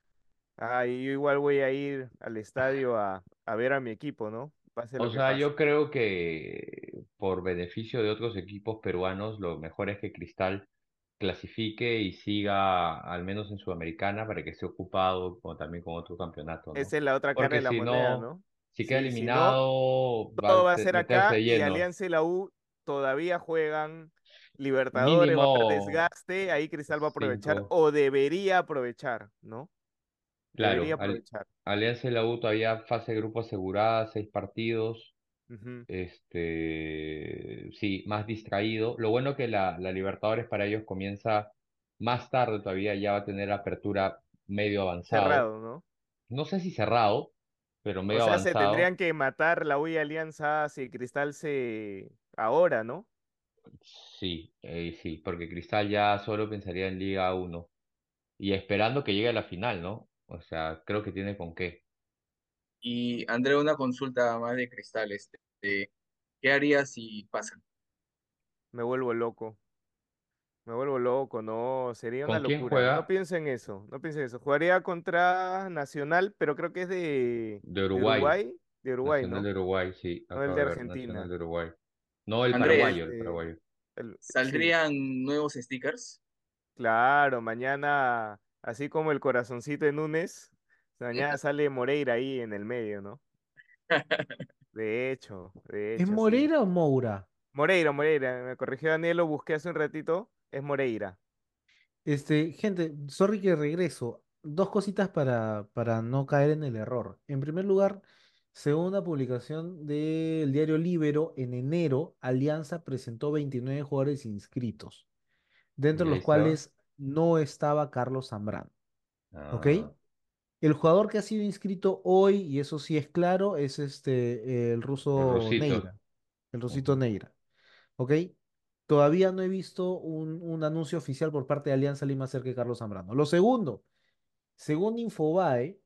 y yo igual voy a ir al estadio a ver a mi equipo, ¿no? Pase o lo que sea, pase. yo creo que por beneficio de otros equipos peruanos, lo mejor es que Cristal clasifique y siga al menos en Sudamericana para que esté ocupado también con otro campeonato, ¿no? Esa es la otra cara Porque de la si moneda, no, ¿no? si queda Sí, si no, eliminado, va todo a va a ser meterse acá de y lleno. Alianza y la U todavía juegan Libertadores, va a haber Mínimo desgaste, ahí Cristal va a aprovechar 5. o debería aprovechar, ¿no? Debería Claro, aprovechar. Alianza y la U todavía fase de grupo asegurada, 6 partidos. Ujú. Sí, más distraído. Lo bueno que la Libertadores para ellos comienza más tarde todavía, ya va a tener apertura medio avanzado. Cerrado, ¿no? No sé si cerrado, pero O medio sea, se avanzado. tendrían que matar la U y Alianza si Cristal se... ahora, ¿no? Sí, sí, porque Cristal ya solo pensaría en Liga 1 y esperando que llegue a la final, ¿no? O sea, creo que tiene con qué. Y André, una consulta más de Cristal, ¿qué harías si pasan? Me vuelvo loco. Me vuelvo loco, no, sería una ¿Con quién locura. No juega? pienso en eso, no pienso en eso. Jugaría contra Nacional, pero creo que es De de Uruguay. Uruguay, de Uruguay, Nacional ¿no? de Uruguay, sí, No el acabo de de ver, Nacional Argentina. de Uruguay. No el André, paraguayo, el Este, paraguayo. sí, ¿saldrían nuevos stickers? claro, mañana, así como el corazoncito de Núñez, mañana sale Moreira ahí en el medio, ¿no? De ¿Es hecho, sí. Moreira o Moura? Moreira, me corrigió Daniel, lo busqué hace un ratito, es Moreira. Gente, sorry que regreso. Dos cositas para no caer en el error. En primer lugar, según una publicación del diario Libero, en enero, Alianza presentó 29 jugadores inscritos, dentro Y de ahí los estaba. cuales no estaba Carlos Zambrano. ¿Ok? Ah, El jugador que ha sido inscrito hoy, y eso sí es claro, es el el ruso Rosito. Neira, el rusito Ujú. Neira. ¿Ok? Todavía no he visto un anuncio oficial por parte de Alianza Lima acerca de Carlos Zambrano. Lo segundo, según Infobae,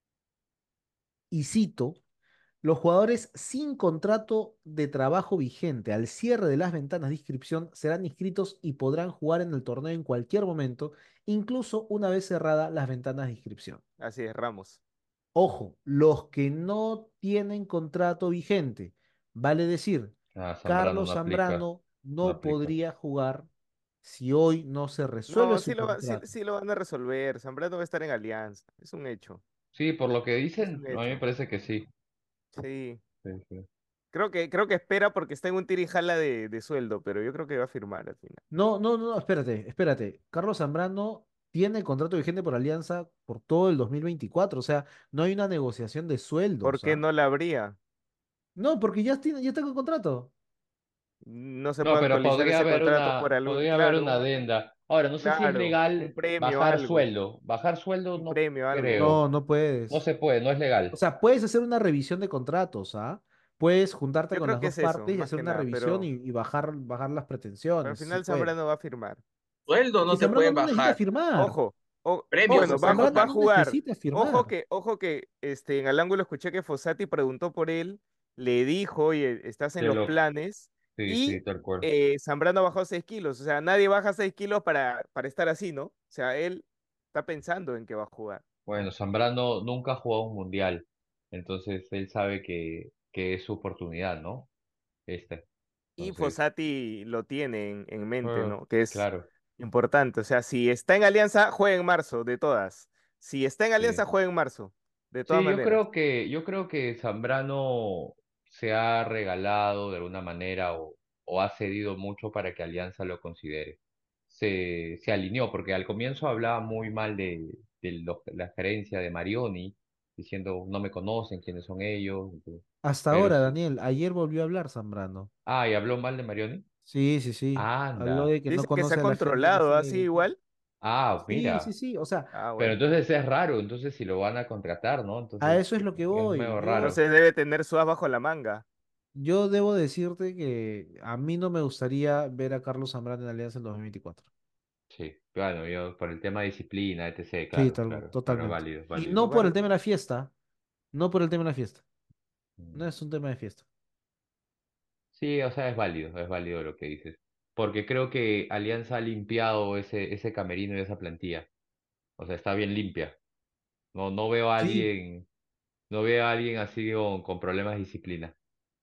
y cito, los jugadores sin contrato de trabajo vigente al cierre de las ventanas de inscripción serán inscritos y podrán jugar en el torneo en cualquier momento, incluso una vez cerradas las ventanas de inscripción. Así es, Ramos. Ojo, los que no tienen contrato vigente, vale decir, Ah, Zambrano Carlos no aplica, Zambrano no no aplica. podría jugar si hoy no se resuelve No, su contrato. sí lo van a resolver. Zambrano va a estar en Alianza. Es un hecho. Sí, por lo que Es dicen, un a mí me hecho. parece que sí. Sí. Sí, sí. Creo que espera porque está en un tirijala de sueldo, pero yo creo que va a firmar al final. No, no, no, espérate. Carlos Zambrano tiene contrato vigente por Alianza por todo el 2024, o sea, no hay una negociación de ¿Por sueldos, qué ¿ah? no la habría? No, porque ya está con contrato. No se No, puede pero actualizar ese contrato por algún, podría haber una claro, adenda. Ahora, no sé si es claro, un legal premio, bajar algo, sueldo. Bajar sueldo un no premio, algo. creo. No, no No puedes. se puede, no es O legal. sea, puedes hacer una revisión de contratos, ¿ah? Puedes juntarte Yo con creo las que dos es eso, partes y más hacer que una nada, revisión y bajar las pero al pretensiones. Sí final puedes. Zambrano va a firmar. Sueldo Es que no te Zambrano pueden no necesita bajar. firmar. Ojo, Premios bueno, te pueden Zambrano va a bajar. no jugar. necesita firmar. Ojo que en el ángulo escuché que Fossati preguntó por él, le dijo, oye, estás en Que los lo... planes, Sí, sí, y tal cual. Zambrano bajó 6 kilos. O sea, nadie baja 6 kilos para estar así, ¿no? O sea, él está pensando en que va a jugar. Bueno, Zambrano nunca ha jugado un mundial, entonces él sabe que es su oportunidad, ¿no? Este. Y Entonces, Fossati lo tiene en mente, eh, ¿no? Que es claro, importante. O sea, si está en Alianza, juega en marzo, de todas. Si está en Alianza, sí. juega en marzo, de todas Sí, maneras. yo creo que Zambrano se ha regalado de alguna manera o ha cedido mucho para que Alianza lo considere. Se alineó, porque al comienzo hablaba muy mal de la gerencia de Marioni, diciendo no me conocen, quiénes son ellos. Hasta Pero ahora, sí. Daniel, ayer volvió a hablar Zambrano. Ah, ¿y habló mal de Marioni? Sí, sí, sí. Habló Anda. de que no Dice que se conoce ha a la gente que controlado, sigue así dirigiendo. igual. Ah, Sí, sí, mira. sí. O sea, Ah, Pero bueno. entonces es raro, entonces si lo van a contratar, ¿no? a Entonces eso es lo que es voy. medio raro. Entonces debe tener su as bajo la manga. Yo debo decirte que a mí no me gustaría ver a Carlos Zambrano en Alianza en 2024. Sí, bueno, yo por el tema de disciplina, etc., Sí, claro, claro, claro, totalmente. válido, Y válido. no por el Igual, tema de la fiesta. No por el tema de la fiesta. No Mm. es un tema de fiesta. Sí, o sea, es válido lo que dices. Porque creo que Alianza ha limpiado ese camerino y esa plantilla. O sea, está bien limpia. No veo a Sí, alguien, no veo a alguien así con problemas de disciplina.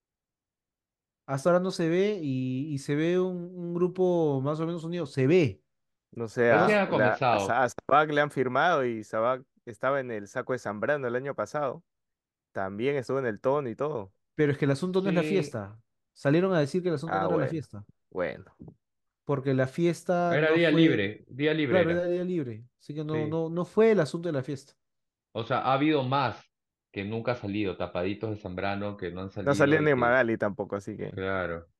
hasta ahora no se ve y se ve un grupo más o menos unido. Se ve. no sé, Recién ¿Ah? ha comenzado. A Sabac le han firmado y Sabac estaba en el saco de Zambrano el año pasado. También estuvo en el tono y todo. Pero es que el asunto no es la Sí, fiesta. Salieron a decir que el asunto no Ah, era la bueno, fiesta. bueno. Porque la fiesta era no fue. día libre Claro, era era. día libre. Así que Sí. no fue el asunto de la fiesta. O sea, ha habido más. que nunca ha salido, tapaditos de Zambrano que no han No salió salido y ni que, Magali tampoco, así que. claro,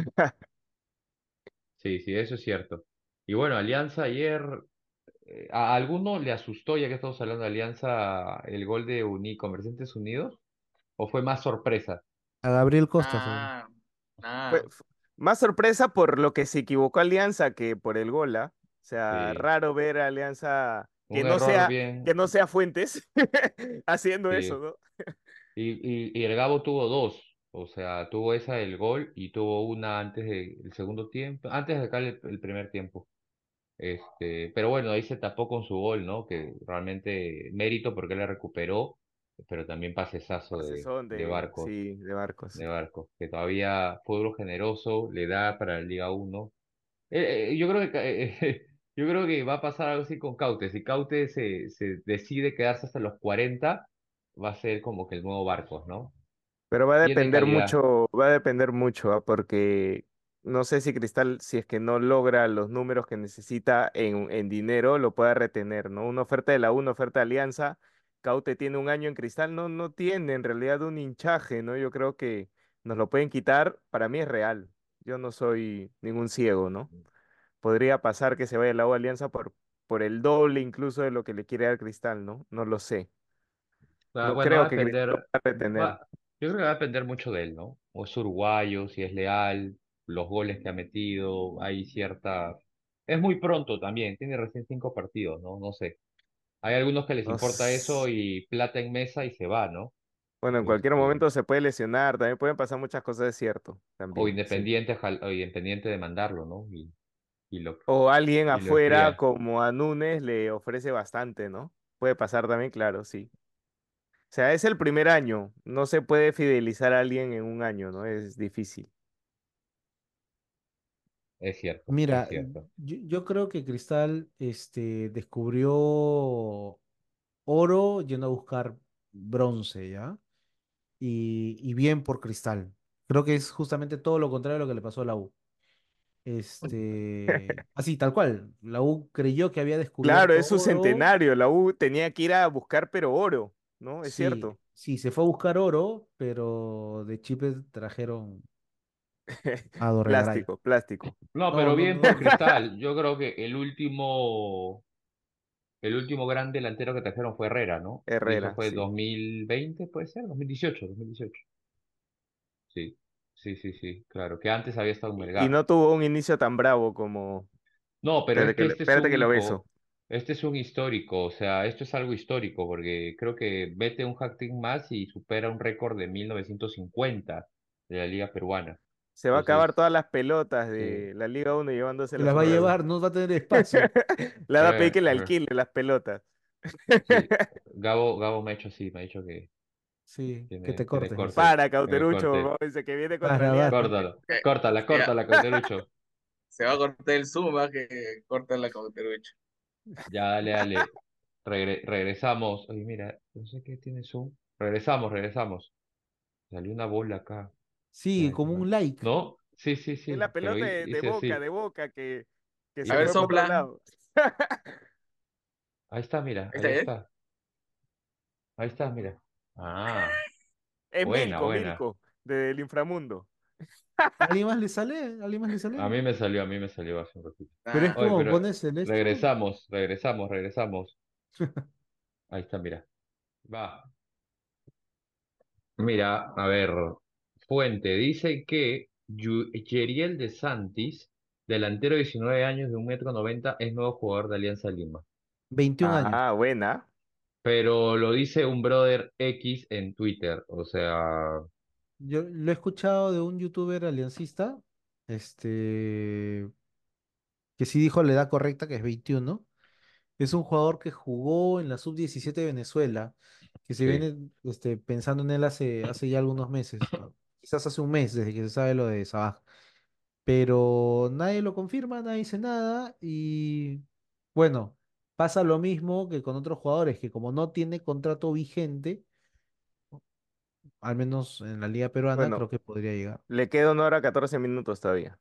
sí, sí, eso es cierto. Y bueno, Alianza ayer, ¿a alguno le asustó, ya que estamos hablando de Alianza, el gol de Comerciantes Unidos? ¿O fue más sorpresa? A Gabriel Costa fue. Nada, Fue, nada. más sorpresa por lo que se equivocó Alianza que por el gol, ¿ah? O sea, Sí, raro ver a Alianza un error bien, que no sea Fuentes haciendo eso, sí. ¿no? Y el Gabo tuvo dos, o sea, tuvo esa del gol y tuvo una antes del segundo tiempo, antes de acá el primer tiempo. Pero bueno, ahí se tapó con su gol, ¿no? Que realmente mérito porque él la recuperó, pero también pasesazo Pases son de de, Barcos, sí, de Barcos. de Barcos, que todavía fútbol generoso le da para la Liga 1. Yo creo que yo creo que va a pasar algo así con Caute. Si Caute se decide quedarse hasta los 40 va a ser como que el nuevo Barcos, ¿no? Pero Tiene calidad, va a depender mucho, ¿ah? Porque no sé si Cristal, si es que no logra los números que necesita en dinero, lo pueda retener, ¿no? Una oferta de la U, una oferta de Alianza, Caute tiene un año en Cristal, no tiene en realidad un hinchaje, ¿no? Yo creo que nos lo pueden quitar, para mí es real. Yo no soy ningún ciego, ¿no? Podría pasar que se vaya la U a Alianza por el doble incluso de lo que le quiere dar Cristal, ¿no? No lo sé. No bueno, va creo a que Cristal lo depender, pueda retener. yo creo que va a depender mucho de él, ¿no? O es uruguayo, si es leal, los goles que ha metido, hay cierta... Es muy pronto también, tiene recién 5 partidos, ¿no? No sé. Hay algunos que les No importa eso s- y plata en mesa y se va, ¿no? Bueno, en cualquier Este, momento se puede lesionar, también pueden pasar muchas cosas, es cierto, o también, sí. Independiente, o Independiente de mandarlo, ¿no? Y lo, O alguien y lo afuera enfría. como a Núñez le ofrece bastante, ¿no? Puede pasar también, claro, sí. O sea, es el primer año, no se puede fidelizar a alguien en un año, ¿no? Es difícil. Es Mira, cierto. yo creo que Cristal descubrió oro yendo a buscar bronce, ¿ya? Y bien por Cristal. Creo que es justamente todo lo contrario de lo que le pasó a la U. Así, tal cual. La U creyó que había Claro, descubierto es su oro. centenario, la U tenía que ir a buscar pero oro, ¿no? Es Sí, cierto. sí, se fue a buscar oro, pero de Chipre trajeron a Dorregaray. Plástico, plástico. No, No, pero no, bien no. por Cristal. Yo creo que el último gran delantero que trajeron fue Herrera, ¿no? Y eso Herrera, fue sí. 2020, puede ser, 2018, 2018. Sí, sí, sí, sí, claro. Que antes había estado en Y Melgar. no tuvo un inicio tan bravo como... No, pero es que Espérate que lo beso. este es un histórico, o sea, esto es algo histórico, porque creo que vete un hat-trick más y supera un récord de 1950 de la Liga Peruana. Se va a acabar Entonces, todas las pelotas sí, de la Liga 1 Se llevándose las va a uno de uno. llevar, no va a tener espacio. Le va a pedir eh, que le eh, alquile las pelotas. sí, Gabo me ha hecho así, me ha dicho Sí, que te que te cortes, dice. corte, Para, que me Cauterucho, corte. como dice que viene contra Para, Alianza. para. Córtala, Eh, ya, córtala, Cauterucho. se va a cortar el Zoom, va que corta la cauterucha. Ya, dale, dale. Regresamos. Oye, mira, no sé qué tiene Zoom. Regresamos. Salió una bola acá. Sí, Ya, como un like. ¿no? Sí, sí, Es la sí, pero pelota hice así. de Boca, que Y A se ver, fue hice por así. otro sopla. lado. Ahí está, mira, Ahí está ahí bien. está. Ahí está, mira. Ah, Es buena, buena. Milko, del inframundo. ¿A alguien más le sale? ¿A alguien más le A sale? mí me salió, a mí me salió hace un ratito. Pero es Ah, Oye, como pero pones el esto. regresamos. Ahí está, mira. Va. Mira, a ver, fuente, dice que Yeriel de Santis, delantero de 19 años de 1,90 m, es nuevo jugador de Alianza Lima. 21 años. Ah, buena. Pero lo dice un brother X en Twitter, o sea, Yo lo he escuchado de un youtuber aliancista, este, que sí dijo la edad correcta, que es 21. Es un jugador que jugó en la sub-17 de Venezuela, que se sí, viene pensando en él hace ya algunos meses, ¿no? Quizás hace un mes desde que se sabe lo de Sabaj. Pero nadie lo confirma, nadie dice nada y bueno, pasa lo mismo que con otros jugadores, que como no tiene contrato vigente, al menos en la liga peruana, Bueno, creo que podría llegar. le queda 1 hora 14 minutos todavía.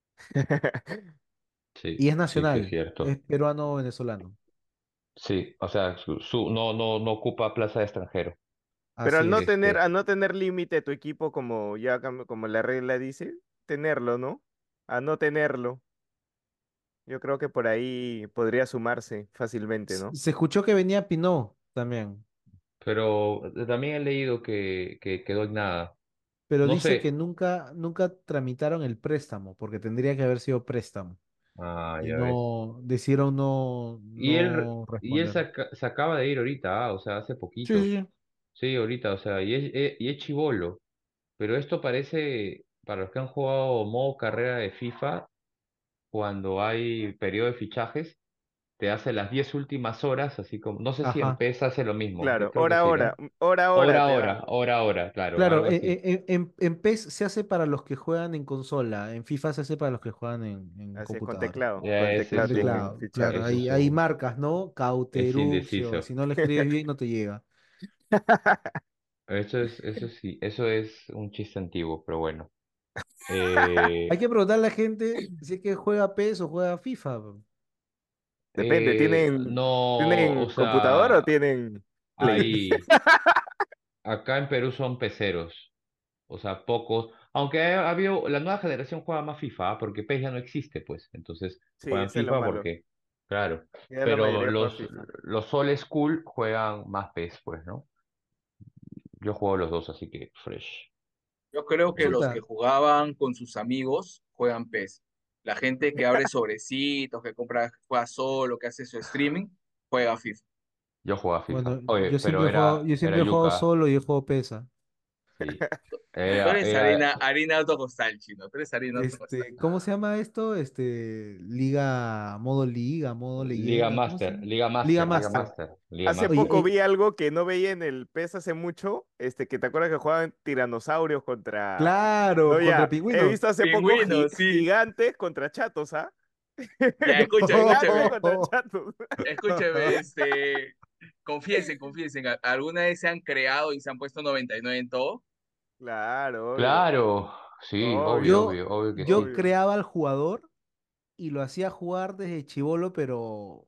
sí, Y es sí, sí, es nacional, es cierto. peruano-venezolano. Sí, o sea, no ocupa plaza de extranjero. Pero Así es. al no tener límite tu equipo como como la regla dice, tenerlo, ¿no? A no tenerlo, yo creo que por ahí podría sumarse fácilmente, ¿no? Se escuchó que venía Pinot también, Pero también he leído que quedó en nada. pero No dice que sé. nunca tramitaron el préstamo, porque tendría que haber sido préstamo. Ah, Y ya ves. no, decidieron no Y él responder. se acaba de ir ahorita, o sea, hace Sí, poquito. sí, sí. Sí, ahorita, o sea, y es chibolo. Pero esto parece, para los que han jugado modo carrera de FIFA, cuando hay periodo de fichajes, te hace las 10 últimas horas, así como, no sé si en Ajá. PES hace lo mismo, Claro, creo que sí, ¿no? hora a hora te da. Hora, claro, Claro, algo así. en PES se hace para los que juegan en consola, en FIFA se hace para los que juegan en Así es, computadora. con Ya, Con teclado tienen que teclado, fichar. claro, ese hay marcas, ¿no? es Cauterupcio, indeciso. si no lo escribes bien no te llega. Eso sí, eso es un chiste antiguo, pero bueno. Hay Eh, que preguntarle a la gente si es que juega PES o juega FIFA. Depende, no, o ¿tienen computadora o sea, tienen Play? ahí, acá en Perú son peceros, o sea, pocos, aunque ha habido, la nueva generación juega más FIFA, ¿ah? Porque PES ya no existe, pues, entonces Sí, juegan eso es lo FIFA malo. porque, claro, Ya la pero mayoría juega FIFA. los old school juegan más PES, pues, ¿no? Yo juego los dos, así que fresh. Yo creo que los que Consulta, jugaban con sus amigos juegan PES. La gente que abre sobrecitos, que compra, juega solo, que hace su streaming, juega FIFA. Yo jugaba FIFA. bueno, Oye, pero yo era siempre he jugado yuca, solo y he jugado PESA. sí. Tú eres Era harina de otro costal, chino. Tú eres harina de otro costal. ¿Cómo se llama esto? Liga, modo leyenda, ¿cómo se llama? Liga Master. Liga Hace Oye, Master. poco vi algo que no veía en el PES hace mucho, que te acuerdas que jugaban tiranosaurios contra... claro, No, contra ya, he pingüinos. visto hace poco Pingüino, sí. gigantes contra chatos, ¿ah? Ya, Gigantes contra chatos. escúcheme, confiesen, ¿alguna vez se han creado y se han puesto 99 en todo? Claro, obvio, Claro, sí, obvio, obvio que Yo sí. obvio. creaba al jugador y lo hacía jugar desde chibolo, pero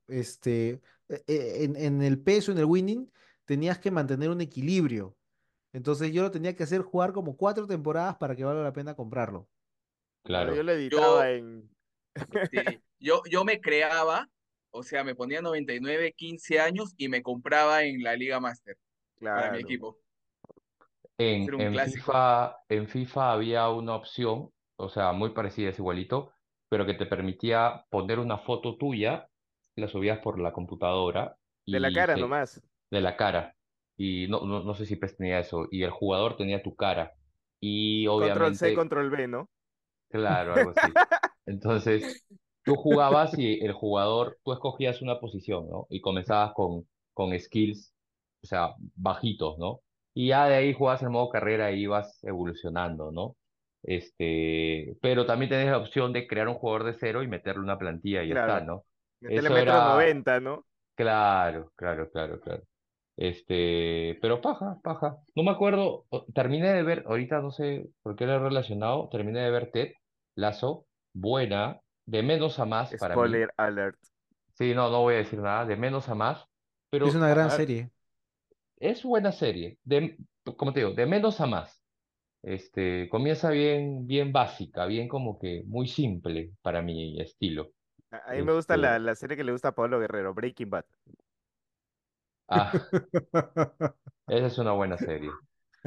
en el peso, en el winning, tenías que mantener un equilibrio. Entonces yo lo tenía que hacer jugar como 4 temporadas para que valga la pena comprarlo. No, yo Claro. lo editaba Yo, en... sí, yo me creaba, o sea, me ponía 99, 15 años y me compraba en la Liga Master para mi Claro, equipo. Ese era un clásico. En FIFA había una opción, o sea, muy parecida, es igualito, pero que te permitía poner una foto tuya, la subías por la computadora de la y cara se, nomás. de la cara. Y no sé si PES tenía eso. Y el jugador tenía tu cara. Y Control C, obviamente, Control V, ¿no? claro, algo así. Entonces, tú jugabas y el jugador, tú escogías una posición, ¿no? Y comenzabas con skills, o sea, bajitos, ¿no? Y ya de ahí jugabas en modo carrera y ibas evolucionando, ¿no? Pero también tenés la opción de crear un jugador de cero y meterle una plantilla y ya está, Claro. ¿no? Metele Eso metro era, 90, ¿no? claro. Pero paja. No me acuerdo, terminé de ver, ahorita no sé por qué lo he relacionado, terminé de ver Ted Lasso, buena, de menos a más para mí. Spoiler alert. Sí, no voy a decir nada, de menos a más, Es pero una gran serie. es buena serie, como te digo, de menos a más. Comienza bien básica, bien como que muy simple para mi estilo. A mí me gusta Este, la serie que le gusta a Pablo Guerrero, Breaking Bad. ah, esa es una buena serie.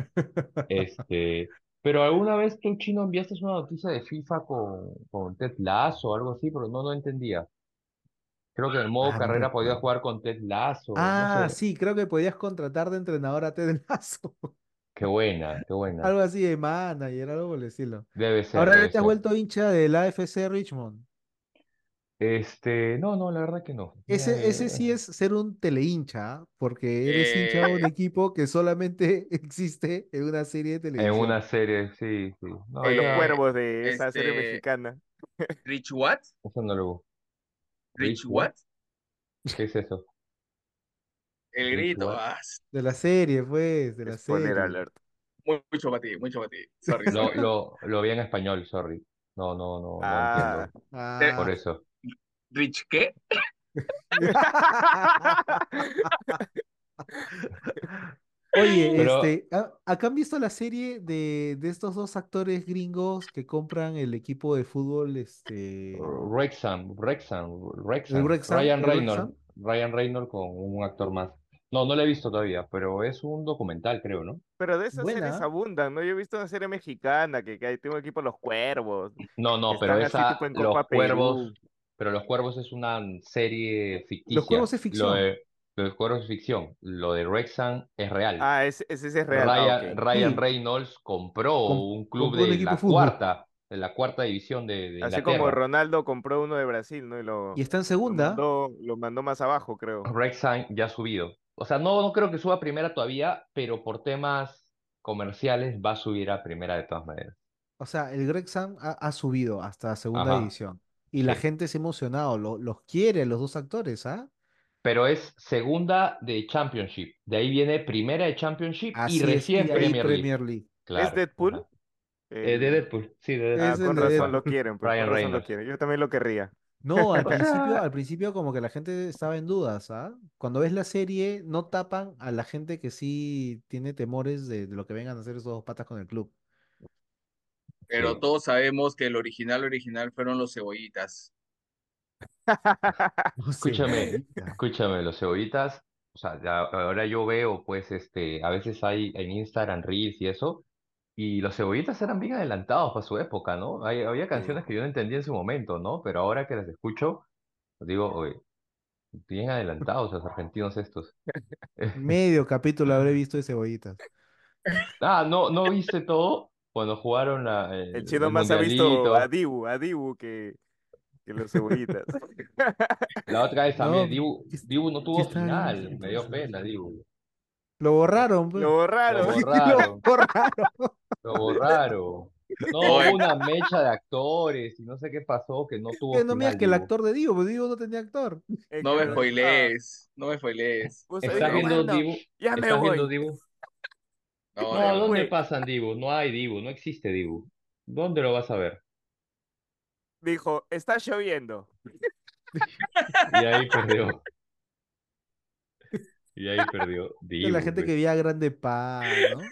Pero alguna vez tú, Chino, enviaste una noticia de FIFA con Ted Lasso o algo así, pero no entendía. Creo que en el modo Ah, no carrera podía recuerdo. jugar con Ted Lasso, no Ah, sé. sí, creo que podías contratar de entrenador a Ted Lasso. Qué buena. Algo así de manager, algo por el estilo. Ahora ya Debe te has ser. vuelto hincha del AFC Richmond. No, la verdad que no. Ese sí es ser un telehincha, ¿ah? Porque eres hincha de un Eh, equipo que solamente existe en una serie de En una televisión. serie, sí, sí. No, Los ya, eh, cuervos de esa serie este, mexicana. Rich What? eso no lo busco. Rich ¿Rich what? What? ¿Qué es eso? El ¿Rich grito. what? De la serie, pues, de la Spoiler serie. alert. Mucho para ti. Sorry. Lo vi en español, sorry. No Ah. entiendo. Eh, Por Ah. eso. ¿Rich qué? Oye, Pero ¿acá han visto la serie de estos dos actores gringos que compran el equipo de fútbol, el Wrexham, Ryan el Reynolds, Wrexham? Ryan Reynolds con un actor más. No, no lo he visto todavía, pero es un documental, creo, ¿no? Pero de esas series Buena. abundan, ¿no? Yo he visto una serie mexicana que hay, tengo equipo Los Cuervos, No, que no, pero están así tipo en Copa Perú. Los Cuervos es una serie Los Cuervos ficticia. es ficción. Lo de Los Cuervos es ficción. Lo de Wrexham es real. Ah, ese es real. Ah, ok. Ryan Sí, Reynolds compró un club compró un equipo de fútbol. de la cuarta división de Así como Inglaterra. Ronaldo compró uno de Brasil, ¿no? Y Y lo, está en lo segunda. mandó, lo mandó más abajo, creo. Wrexham ya ha subido. O sea, no, no creo que suba a primera todavía, pero por temas comerciales va a subir a primera de todas maneras. O sea, el Wrexham ha subido hasta segunda Ajá, división. Y la sí. gente se ha emocionado. Los quiere, los dos actores, ¿ah? Pero es segunda de Championship. De ahí viene primera de Championship y Así es. Y recién de ahí Premier League. Premier League. ¿Es Claro. Deadpool? Ajá. De El... Deadpool, sí, de Es Ah, el Deadpool, con de tal razón cual. lo Deadpool. quieren, pues con Ryan razón lo Reynolds. quieren. Yo también lo querría. No, al principio como que la gente estaba en dudas, ¿ah? Cuando ves la serie, no tapan a la gente que sí tiene temores de lo que vengan a hacer esos dos patas con el club. Pero Sí. todos sabemos que el original fueron los cebollitas. No, Escúchame, cebollita. escúchame, los cebollitas, o sea, ahora yo veo, pues, a veces hay en Instagram Reels y eso, y los cebollitas eran bien adelantados para su época, ¿no? Había Sí. canciones que yo no entendía en su momento, ¿no? Pero ahora que las escucho, digo, oye, bien adelantados los argentinos estos. Medio capítulo habré visto de cebollitas. Ah, ¿no, no viste todo cuando jugaron El chino el más ha visto mundialito? A Dibu que los cebollitas. La otra vez No, también, ¿qué, Dibu no qué tuvo estaba viendo final, me dio entonces? pena, Dibu. Lo borraron, Lo pues. Lo borraron. Lo borraron. borraron. Lo borraron. No, hubo Oye, una mecha de actores y no sé qué pasó, que no tuvo Que no me final, que el Dibu. actor de Divo, pues Divo no tenía actor. Es no que me no estaba. spoilees, no me spoilees. Puso, ¿Estás dijo, viendo bueno, Dibu? ya me ¿Estás viendo voy. Dibu? No, de No, Se verdad. ¿dónde fue. pasan Dibu? No hay Dibu, no existe Dibu. ¿Dónde lo vas a ver? Dijo, está lloviendo. Y ahí perdió. Y ahí perdió De la Dibu, gente pues. que veía Grande Pa, ¿no?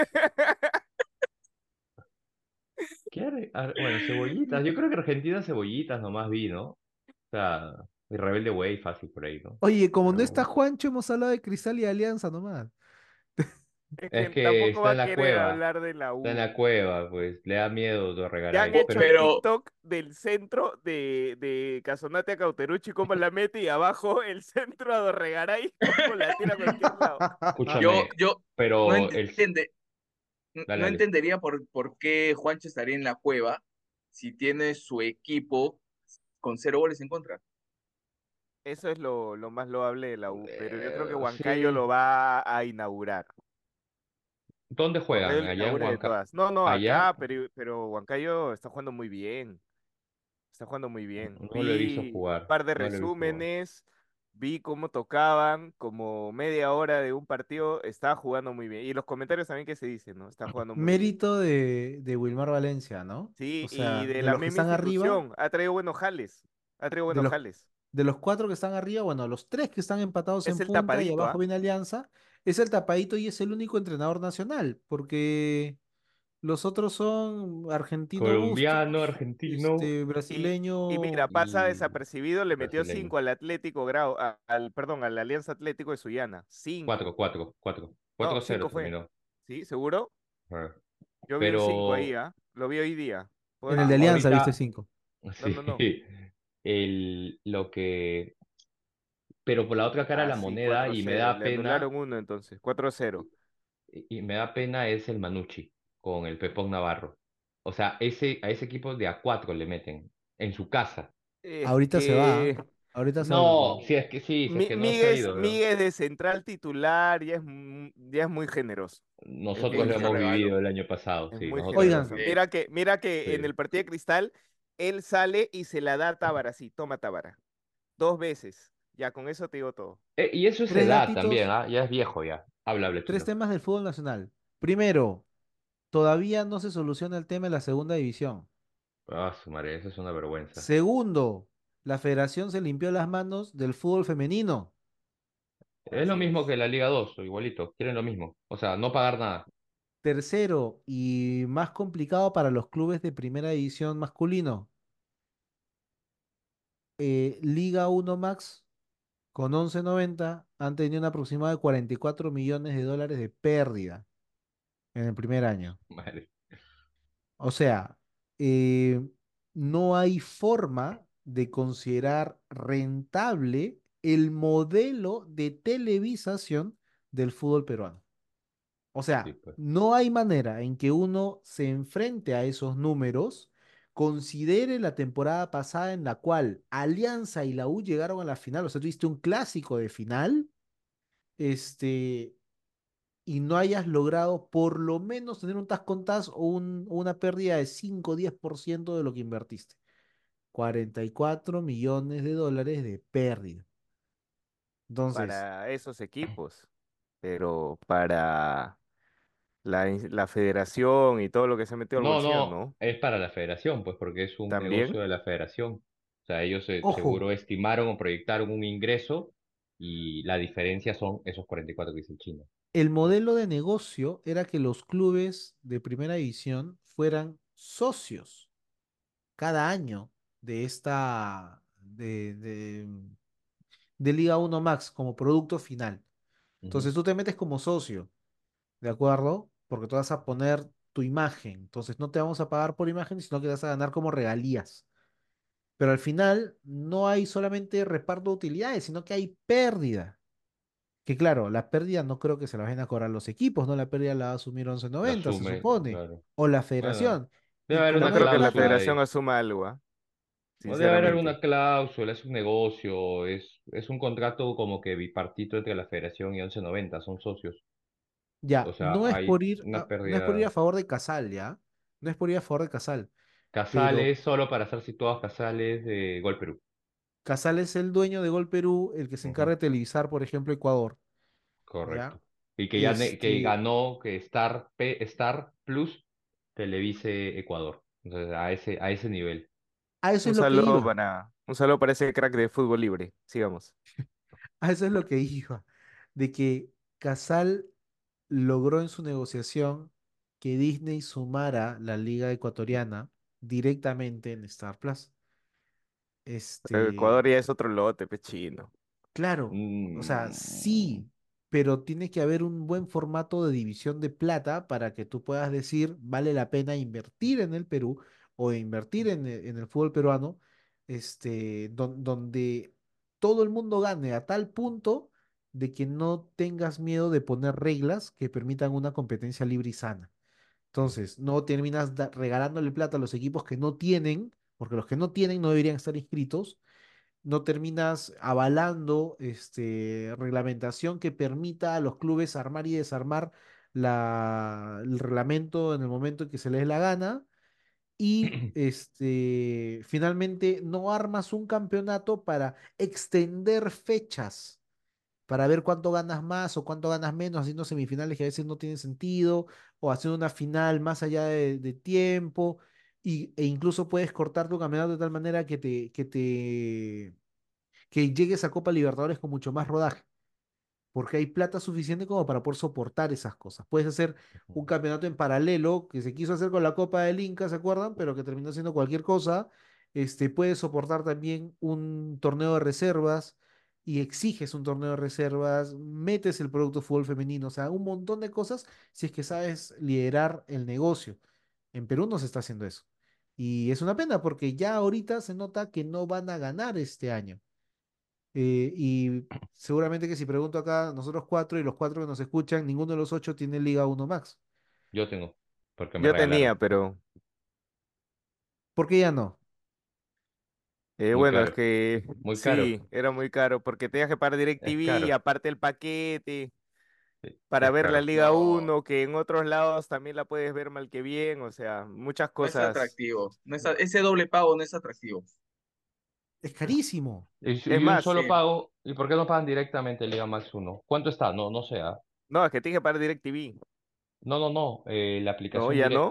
Bueno, cebollitas. Yo creo que Argentina cebollitas nomás vi, ¿no? O sea, y Rebelde Way fácil por ahí, ¿no? Oye, como no está Pero Juancho, hemos hablado de Cristal y Alianza nomás. Es es que que tampoco va está en a la querer cueva. hablar de la Está en U. la cueva, pues. Le da miedo Ya han Dorregaray. hecho Pero el Pero, TikTok del centro de Casonate a Cauterucci, cómo la mete y abajo el centro a Dorregaray, cómo la tira a cualquier lado. escúchame, yo no pero entiende, dale, no dale. entendería por qué Juancho estaría en la cueva si tiene su equipo con 0 goles en contra. Eso es lo más loable de la U, pero yo creo que Huancayo Sí. lo va a inaugurar. ¿Dónde Ojalá juegan? lo Allá en inaugure de Huanca. todas. No, no, Allá acá, pero Huancayo está jugando muy bien. Está jugando muy bien. no lo he visto Vi un jugar. par de No lo he visto jugar. resúmenes, vi cómo tocaban, como media hora de un partido, estaba jugando muy bien. Y los comentarios también que se dicen, ¿no? Está jugando muy bien. Mérito de Wilmar Valencia, ¿no? O Sí, y sea, de de la los que misma están arriba, institución, ha traído buenos jales. Ha traído de buenos los, jales. de los cuatro que están arriba, bueno, los tres que están empatados Es en el punta y tapadito, abajo ¿ah? viene Alianza, es el tapadito y es el único entrenador nacional, porque los otros son Argentino Colombiano, Bustos, argentino Y mira, brasileño. pasa y desapercibido, le metió brasileño. 5 al Atlético Grau, perdón, al Alianza Atlético de Sullana. 5. 4-4. No, 4-0 5 fue. terminó. ¿Sí? ¿Seguro? Ah. Yo vi un 5 ahí, Pero ¿ah? Lo vi hoy día. Puedo En el de Alianza, confirmar. viste ahorita, 5. No, sí, no, no. lo que, pero por la otra cara de Ah, la sí, moneda cuatro y me cero. da Le pena, anularon uno entonces. 4-0. y me da pena es el Manucci con el Pepón Navarro. O sea, a ese equipo de A4 le meten en su casa. Es Ahorita se va, ¿ah? que Ahorita se va el No, Pepón. si es que sí, si es que no se ha Míguez, ido, ¿no? Míguez de central titular ya es muy generoso. Es Nosotros muy lo Mucho hemos generoso. regalo. vivido el año pasado, Es sí, muy nosotros lo hemos generoso. Oigan, vivido. Mira que en Sí. el partido de Cristal, él sale y se la da a Tábara, así, toma Tábara. 2 veces. Ya, con eso te digo todo. Y eso es tres edad también, datitos, ¿ah? Ya es viejo ya. Habla tres chino. temas del fútbol nacional. Primero, todavía no se soluciona el tema de la segunda división. Ah, su madre, eso es una vergüenza. Segundo, la federación se limpió las manos del fútbol femenino. Es lo Así mismo es. que la Liga 2, o igualito, quieren lo mismo. O sea, no pagar nada. Tercero, y más complicado para los clubes de primera división masculino, Liga Uno Max con 11.90 han tenido un aproximado de 44 millones de dólares de pérdida en el primer año. Madre. O sea, eh, no hay forma de considerar rentable el modelo de televisación del fútbol peruano. O Sí, sea, pues. no hay manera en que uno se enfrente a esos números, considere la temporada pasada en la cual Alianza y la U llegaron a la final, o sea, tuviste un clásico de final, este, y no hayas logrado por lo menos tener un tas con tas o una pérdida de 5 o 10% de lo que invertiste. 44 millones de dólares de pérdida. Entonces, Para esos equipos, pero para la federación y todo lo que se ha metido al No, bolsillo, no, ¿no? es para la federación, pues porque es un negocio También, de la federación. O sea, ellos ojo, seguro estimaron o proyectaron un ingreso y la diferencia son esos 44 que dice el chino. el modelo de negocio era que los clubes de primera división fueran socios cada año de de Liga Uno Max como producto final. Ujú. Entonces tú te metes como socio, ¿de acuerdo? Porque tú vas a poner tu imagen. Entonces no te vamos a pagar por imagen, sino que vas a ganar como regalías. Pero al final no hay solamente reparto de utilidades, sino que hay pérdida. Que claro, la pérdida no creo que se la vayan a cobrar los equipos, ¿no? La pérdida la va a asumir once La noventa se asume, supone, claro. o la Bueno, federación. debe Y haber como no una no hay creo que la cláusula plata, federación ahí. asuma algo, ¿ah? No debe haber Sinceramente. alguna cláusula, es un negocio, es un contrato como que bipartito entre la federación y 1190 son socios. O ya, sea, hay una no es por ir a pérdida. favor de Casal, ¿ya? No es por ir a favor de Casal, pero Casales, solo para estar situados, Casales de Gol Perú. Casal es el dueño de Gol Perú, el que se encarga Ujú. de televisar, por ejemplo, Ecuador, ¿ya? Correcto. Y que que Este, ganó que Star Plus televise Ecuador. Entonces, a ese nivel. a eso es lo que iba, Un saludo para ese crack de fútbol libre. Sigamos. a eso es lo que iba, de que Casal logró en su negociación que Disney sumara la liga ecuatoriana directamente en Star Plus. Ecuador Este, ya es otro lote, pechino. claro, o sea, Mm, sí, pero tiene que haber un buen formato de división de plata para que tú puedas decir, vale la pena invertir en el Perú o invertir en el fútbol peruano, donde todo el mundo gane a tal punto de que no tengas miedo de poner reglas que permitan una competencia libre y sana. Entonces, no terminas regalándole plata a los equipos que no tienen, porque los que no tienen no deberían estar inscritos, no terminas avalando reglamentación que permita a los clubes armar y desarmar el reglamento en el momento en que se les dé la gana. Y finalmente no armas un campeonato para extender fechas, para ver cuánto ganas más o cuánto ganas menos, haciendo semifinales que a veces no tienen sentido, o haciendo una final más allá de tiempo. E incluso puedes cortar tu campeonato de tal manera que llegues a Copa Libertadores con mucho más rodaje, porque hay plata suficiente como para poder soportar esas cosas. Puedes hacer un campeonato en paralelo que se quiso hacer con la Copa del Inca, ¿se acuerdan? Pero que terminó siendo cualquier cosa. Puedes soportar también un torneo de reservas y exiges un torneo de reservas, metes el producto fútbol femenino, o sea, un montón de cosas si es que sabes liderar el negocio. En Perú no se está haciendo eso. Y es una pena porque ya ahorita se nota que no van a ganar este año. Y seguramente que si pregunto acá, nosotros cuatro y los cuatro que nos escuchan, ninguno de los ocho tiene Liga Uno Max. yo tengo, porque me Yo tenía, regalaron. pero ¿Por qué ya no? Muy bueno, es caro, que muy caro. sí, era muy caro porque tenías que pagar Es DirecTV y caro, aparte el paquete sí, para es ver la caro. Liga No, Uno que en otros lados también la puedes ver mal que bien, o sea, muchas no es cosas. atractivo. Ese doble pago no es atractivo. Es carísimo. Es Y un más, solo Sí. pago, ¿y por qué no pagan directamente Liga Max uno? ¿Cuánto está? No, no sé. ¿Ah? no, es que tienes que pagar DirecTV. No, no, no, la No, aplicación ya no. directa.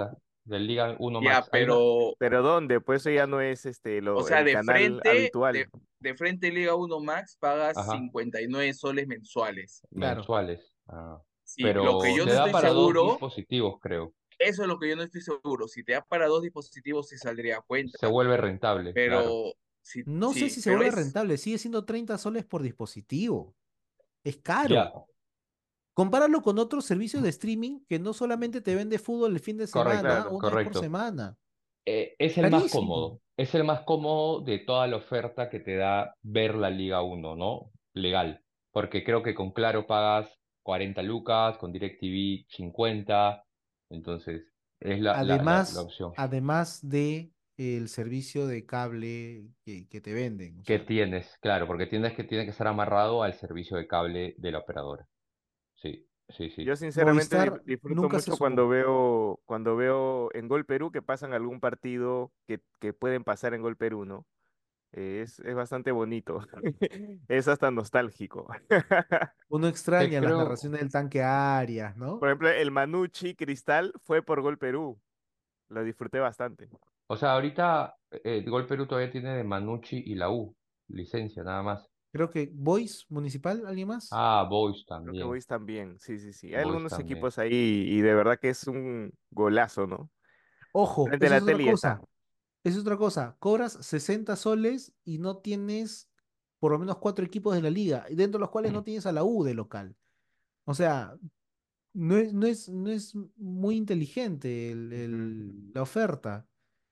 del Liga Uno Ya, Max. Hay una, Pero ¿dónde? Pues eso ya no es o sea, el canal habitual. de frente Liga Uno Max pagas ajá, 59 soles mensuales. Claro. mensuales. Ah. Sí, lo que Pero yo te no da estoy para dos seguro, dispositivos, creo. eso es lo que yo no estoy seguro. Si te da para dos dispositivos, sí saldría a Se cuenta, vuelve rentable, claro. pero sí, No sé si sí, se pero vuelve es, rentable, sigue siendo 30 soles por dispositivo. Es caro. Ya, Compáralo con otros servicios de streaming que no solamente te vende fútbol el fin de semana, correcto, Claro. una vez por correcto. semana. Es el más Carísimo. cómodo. Es el más cómodo de toda la oferta que te da ver la Liga Uno, ¿no? Legal. Porque creo que con Claro pagas 40 lucas, con DirecTV 50. Entonces, es la Además, opción. además de el servicio de cable que te venden. O Que sea, tienes, claro, porque tiene que estar amarrado al servicio de cable de la operadora. Sí, sí, sí. Yo sinceramente Movistar disfruto nunca se mucho sumó. cuando veo en Gol Perú que pasan algún partido que pueden pasar en Gol Perú, ¿no? Es bastante bonito. Es hasta nostálgico. Uno Que extraña las creo, narraciones del tanque Arias, ¿no? Por ejemplo, el Manucci Cristal fue por Gol Perú. Lo disfruté bastante. o sea, ahorita Gol Perú todavía tiene de Manucci y la U, licencia nada más. Creo que Boys Municipal, ¿alguien más? Ah, Boys Creo que también, Boys también. Sí, sí, sí. Hay Boys algunos también. equipos ahí y de verdad que es un golazo, ¿no? Ojo, Frente a eso la es otra tele y está. cosa. Eso es otra cosa. Cobras 60 soles y no tienes por lo menos cuatro equipos de la liga, y dentro de los cuales no tienes a la U de local. O sea, no es muy inteligente Ujú. la oferta.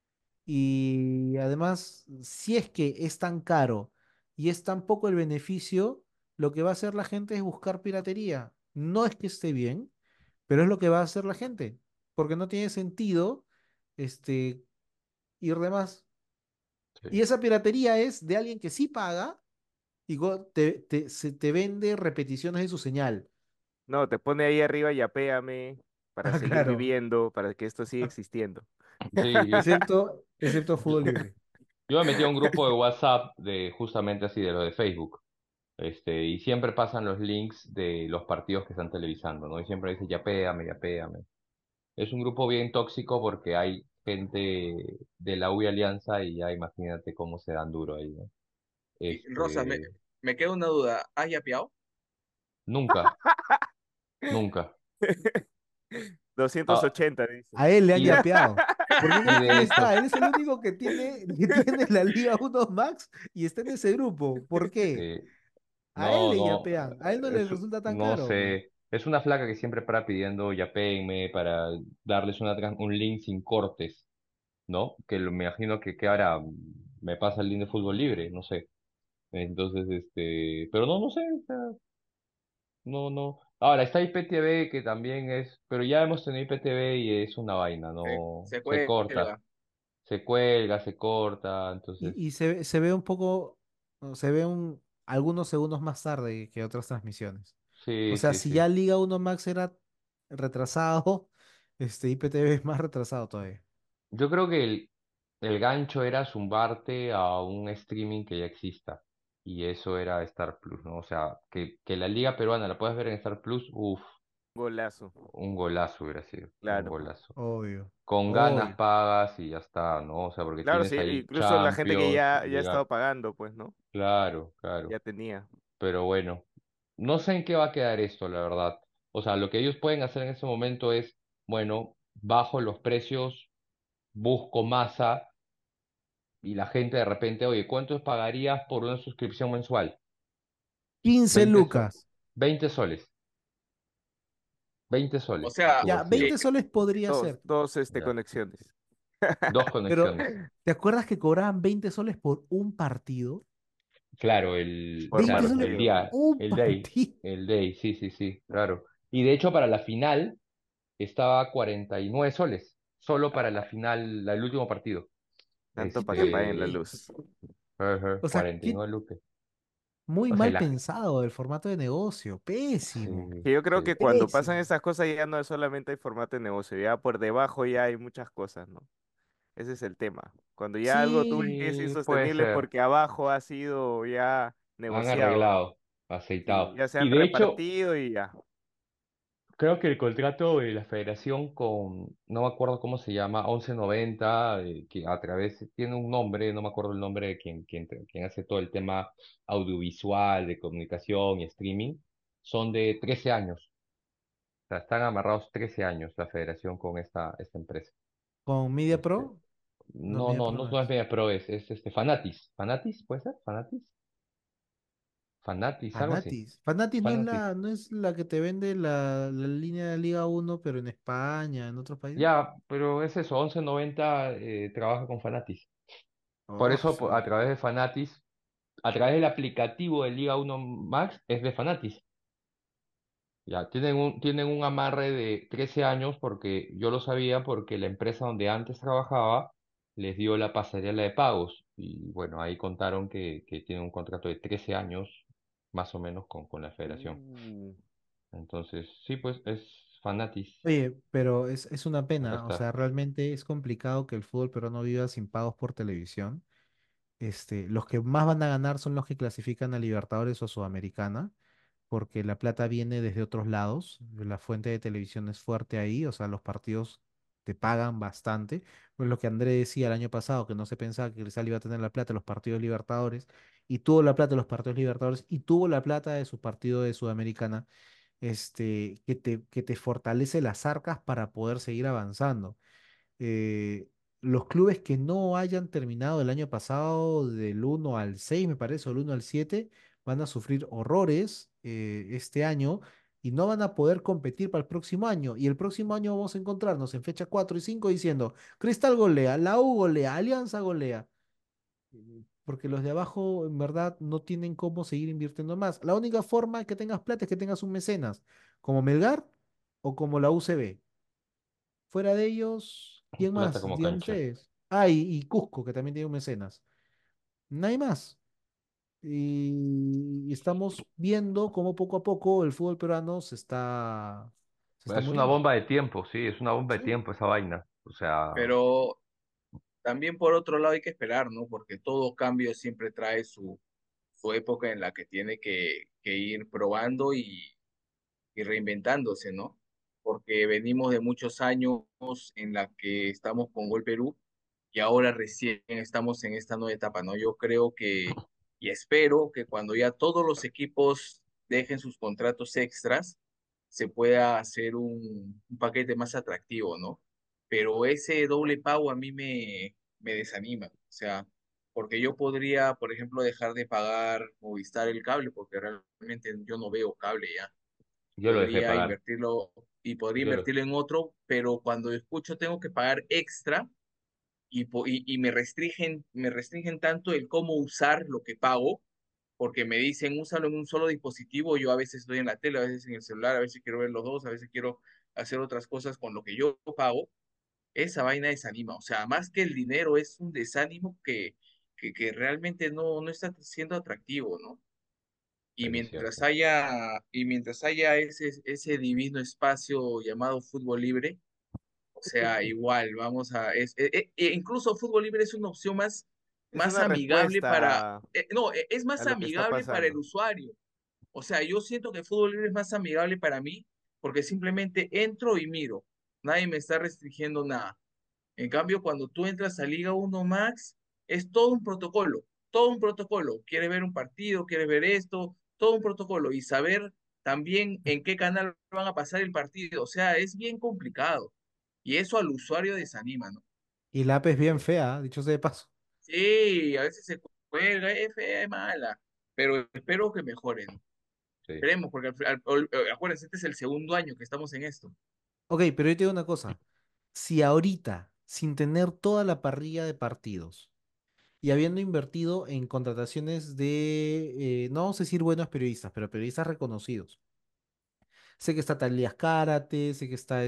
Y además, si es que es tan caro y es tan poco el beneficio, lo que va a hacer la gente es buscar piratería. No es que esté bien, pero es lo que va a hacer la gente, porque no tiene sentido este, ir de más. Y Sí, esa piratería es de alguien que sí paga y te vende repeticiones de su señal. No, te pone ahí arriba y apéame para Ah, seguir claro. viviendo, para que esto siga existiendo. sí, Excepto fútbol libre. yo me metí a un grupo de WhatsApp de justamente así, de lo de Facebook. Y siempre pasan los links de los partidos que están televisando, ¿no? Y siempre dice, yapéame, yapéame. Es un grupo bien tóxico porque hay gente de la U y Alianza y ya imagínate cómo se dan duro ahí, ¿no? y, Rosa, Este, me queda una duda. ¿Has yapeado? nunca, nunca. Doscientos Ah, ochenta dice. A él le han y de, yapeado. ¿Por qué y crees que él de está? hecho, Él es el único que tiene la Liga Uno Max y está en ese grupo. ¿Por qué? sí, A él no, le no, yapean. A él no le resulta tan no caro, pues. sé, es una flaca que siempre para pidiendo yapéenme para darles un link sin cortes, ¿no? Me imagino que ahora me pasa el link de fútbol libre, no sé. Entonces, pero no, no sé, o sea, no, no. Ahora está IPTV que también pero ya hemos tenido IPTV y es una vaina, no, Se se corta, cuelga. se cuelga, se corta, entonces, Y se ve un poco, no, se ve algunos segundos más tarde que otras transmisiones. O sí, sea, sí, si sí. ya Liga Uno Max era retrasado, IPTV es más retrasado todavía. Yo creo que el gancho era zumbarte a un streaming que ya exista. Y eso era Star Plus, ¿no? O sea, que la Liga Peruana la puedas ver en Star Plus, uff, Golazo, un golazo hubiera sido, un claro. golazo. Obvio, Con ganas obvio. pagas y ya está, ¿no? O sea, porque Claro, sí, tienes ahí incluso la gente que Champions, ya ha Liga, estado pagando, pues, ¿no? claro, claro. Ya tenía. Pero bueno, no sé en qué va a quedar esto, la verdad. O sea, lo que ellos pueden hacer en ese momento es, bueno, bajo los precios, busco masa y la gente de repente, oye, ¿cuánto pagarías por una suscripción mensual? 15 20 lucas. 20 soles, 20 O soles, sea, Ya, subversivo. 20 soles podría Dos, ser. dos Ya. conexiones. Dos Pero, conexiones. ¿te acuerdas que cobraban 20 soles por un partido? Claro, 20 claro, soles el por día, un el day, partido. el day, sí, sí, sí, claro. Y de hecho para la final estaba 49 soles, solo para la final, el último partido. Tanto para que paguen la Este, luz. O sea, 49 lucas. muy O sea, mal pensado el formato de negocio. Pésimo. sí, Que yo creo sí. que cuando pasan Pésimo. esas cosas ya no es solamente el formato de negocio, ya por debajo ya hay muchas cosas, ¿no? Ese es el tema. Cuando ya algo tú ves que es Sí, puede insostenible es ser. porque abajo ha sido ya Han negociado, ¿no? arreglado, Sí, aceitado. ya se Y han de hecho, repartido y ya. Creo que el contrato de la federación con, no me acuerdo cómo se llama, 1190, que a través, tiene un nombre, no me acuerdo el nombre de quien hace todo el tema audiovisual, de comunicación y streaming, son de 13 años. O sea, están amarrados 13 años la federación con esta empresa. ¿Con Media Este, Pro? No, no, Media no, Pro no, no no es es. Media Pro, es Fanatis. ¿Fanatis? ¿Puede ser? ¿Fanatis? ¿Fanatis? Algo así. Fanatis. Fanatis Fanatis. no es la que te vende la línea de Liga uno pero en España, en otros países. Ya, pero es eso, 1190 trabaja con Fanatis. Por Oh, eso, a través de Fanatis, a través del aplicativo de Liga 1 Max, es de Fanatis. Ya, tienen un amarre de 13 años porque yo lo sabía porque la empresa donde antes trabajaba les dio la pasarela de pagos. Y bueno, ahí contaron que tienen un contrato de 13 años, más o menos, con la federación. Uh, Entonces, sí, pues es Fanatis. oye, pero es una Acá pena, o está. sea, realmente es complicado que el fútbol peruano viva sin pagos por televisión. Los que más van a ganar son los que clasifican a Libertadores o Sudamericana, porque la plata viene desde otros lados, la fuente de televisión es fuerte ahí, o sea, los partidos te pagan bastante. Pues lo que André decía el año pasado, que no se pensaba que Cristal iba a tener la plata de los partidos Libertadores, y tuvo la plata de los partidos Libertadores, y tuvo la plata de su partido de Sudamericana, que te fortalece las arcas para poder seguir avanzando. eh, los clubes que no hayan terminado el año pasado del 1 al 6 me parece, o el 1 al 7 van a sufrir horrores este año y no van a poder competir para el próximo año. Y el próximo año vamos a encontrarnos en fecha 4 y 5 diciendo, Cristal golea, la U golea, Alianza golea. Porque los de abajo en verdad no tienen cómo seguir invirtiendo más. La única forma que tengas plata es que tengas un mecenas, como Melgar o como la UCB. Fuera de ellos, ¿quién Plata más? como Díganme cancha. ustedes. Ah, y Cusco, que también tiene un mecenas. Nadie más. Y estamos viendo cómo poco a poco el fútbol peruano se está Es una muriendo. bomba de tiempo, sí, es una bomba de Sí. tiempo esa vaina. O sea, Pero también por otro lado hay que esperar, ¿no? Porque todo cambio siempre trae su época en la que tiene que ir probando y reinventándose, ¿no? Porque venimos de muchos años en la que estamos con Gol Perú y ahora recién estamos en esta nueva etapa, ¿no? Yo creo que y espero que cuando ya todos los equipos dejen sus contratos extras, se pueda hacer un paquete más atractivo, ¿no? Pero ese doble pago a mí me desanima, o sea, porque yo podría, por ejemplo, dejar de pagar Movistar el cable, porque realmente yo no veo cable ya yo lo dejé de podría pagar. invertirlo y podría Yo lo- invertirlo en otro, pero cuando escucho tengo que pagar extra y me restringen tanto el cómo usar lo que pago, porque me dicen úsalo en un solo dispositivo, yo a veces estoy en la tele, a veces en el celular, a veces quiero ver los dos, a veces quiero hacer otras cosas con lo que yo pago, esa vaina desanima, o sea, más que el dinero es un desánimo que realmente no está siendo atractivo, ¿no? Sí, es cierto. Y mientras haya ese divino espacio llamado fútbol libre, o sea, igual, incluso fútbol libre es una opción es más una amigable respuesta no, es a más lo que está amigable para el pasando. usuario. O sea, yo siento que fútbol libre es más amigable para mí porque simplemente entro y miro. Nadie me está restringiendo nada. En cambio, cuando tú entras a Liga Uno Max, es todo un protocolo, todo un protocolo. Quieres ver un partido, quieres ver esto, todo un protocolo y saber también en qué canal van a pasar el partido. O sea, es bien complicado y eso al usuario desanima, ¿no? Y la app es bien fea, dicho sea de paso. Sí, a veces se cuelga, es fea, es mala, pero espero que mejoren. Sí. Esperemos, porque acuérdense, este es el segundo año que estamos en esto. Ok, pero yo te digo una cosa. Si ahorita, sin tener toda la parrilla de partidos y habiendo invertido en contrataciones de, no vamos a decir buenos periodistas, pero periodistas reconocidos. Sé que está Talías Cárate, sé que está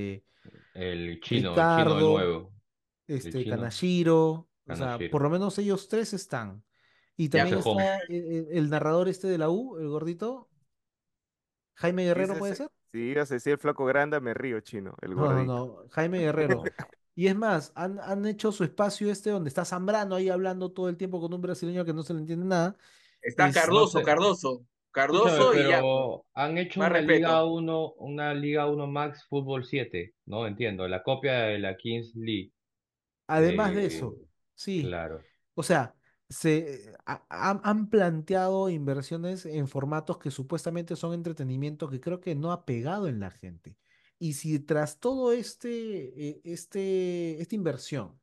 El chino de Ricardo, nuevo. El chino, Kanashiro, o sea, por Kanashiro. lo menos ellos tres están. Y también José Hom. está el narrador este de la U, el gordito, Jaime Guerrero, ¿puede ser? Si ibas a decir el flaco grande, me río, chino, el No, no, gordito. no, Jaime Guerrero. Y es más, han hecho su espacio donde está Zambrano ahí hablando todo el tiempo con un brasileño que no se le entiende nada. Está Este, No Cardoso, sé. Cardoso. Escúchame, Cardoso y ya, pues, pero han hecho más respeto. Una Liga uno Max Fútbol 7, ¿no? Entiendo, la copia de la Kings League. Además de Eh, eso, sí, claro. o sea, han planteado inversiones en formatos que supuestamente son entretenimiento que creo que no ha pegado en la gente. Y si tras todo esta inversión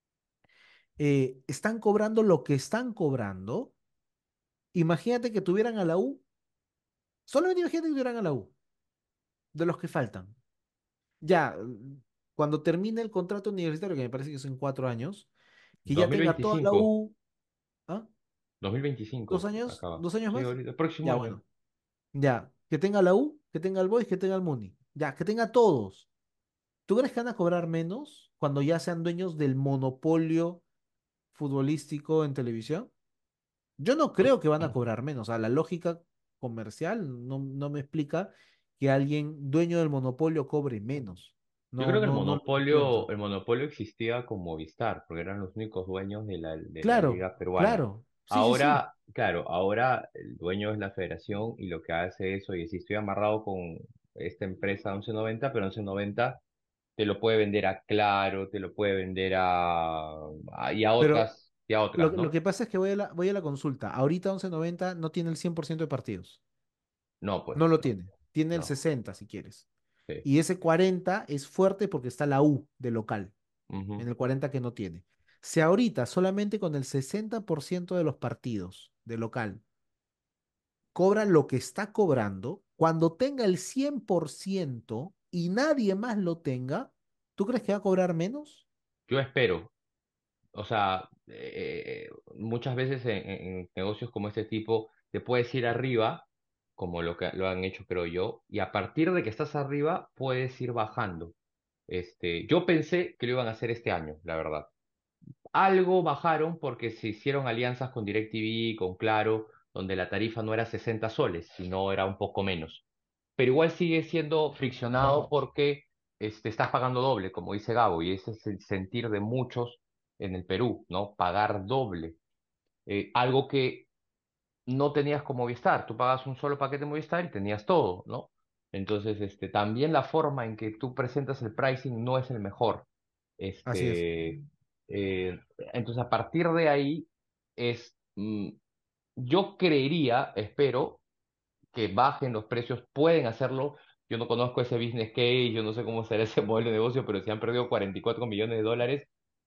están cobrando lo que están cobrando, imagínate que tuvieran a la U, solamente imagínate que tuvieran a la U, de los que faltan. Ya, cuando termine el contrato universitario, que me parece que son 4 años, que Dos ya mil tenga toda la veinticinco, U, ¿ah? ¿Dos 2025 años? acaba. ¿2 años Sí, más? ahorita, el próximo Ya, año. bueno. Ya, que tenga la U, que tenga el Boys, que tenga el Muni. Ya, que tenga todos. ¿Tú crees que van a cobrar menos cuando ya sean dueños del monopolio futbolístico en televisión? Yo no creo que van a cobrar menos. O sea, la lógica comercial no me explica que alguien dueño del monopolio cobre menos. Yo No, creo que no, no lo entiendo. O sea, el monopolio existía con Movistar, porque eran los únicos dueños de la claro, liga peruana. claro. Sí, sí, sí. Ahora, claro, ahora el dueño es la federación y lo que hace eso, y si estoy amarrado con esta empresa 1190, pero 1190 te lo puede vender a Claro, te lo puede vender Pero y a otras, lo ¿no? que pasa es que voy a la consulta. Ahorita 1190 no tiene el 100% de partidos. No, pues, No lo no, tiene. Tiene el no. 60 si quieres. Sí. Y ese 40 es fuerte porque está la U de local, en Ujú. el 40 que no tiene. Si ahorita solamente con el 60% de los partidos de local cobra lo que está cobrando, cuando tenga el 100% y nadie más lo tenga, ¿tú crees que va a cobrar menos? Yo espero. O sea, muchas veces en negocios como este tipo te puedes ir arriba, como lo que lo han hecho, creo yo, y a partir de que estás arriba puedes ir bajando. Yo pensé que lo iban a hacer este año, la verdad. Algo bajaron porque se hicieron alianzas con DirecTV, con Claro, donde la tarifa no era 60 soles, sino era un poco menos. Pero igual sigue siendo friccionado porque estás pagando doble, como dice Gabo, y ese es el sentir de muchos en el Perú, ¿no? Pagar doble. Algo que no tenías con Movistar. Tú pagas un solo paquete de Movistar y tenías todo, ¿no? Entonces, también la forma en que tú presentas el pricing no es el mejor. Así es. Entonces, a partir de ahí, es, yo creería, espero, que bajen los precios, pueden hacerlo. Yo no conozco ese business case, yo no sé cómo será ese modelo de negocio, pero si han perdido 44 millones de dólares,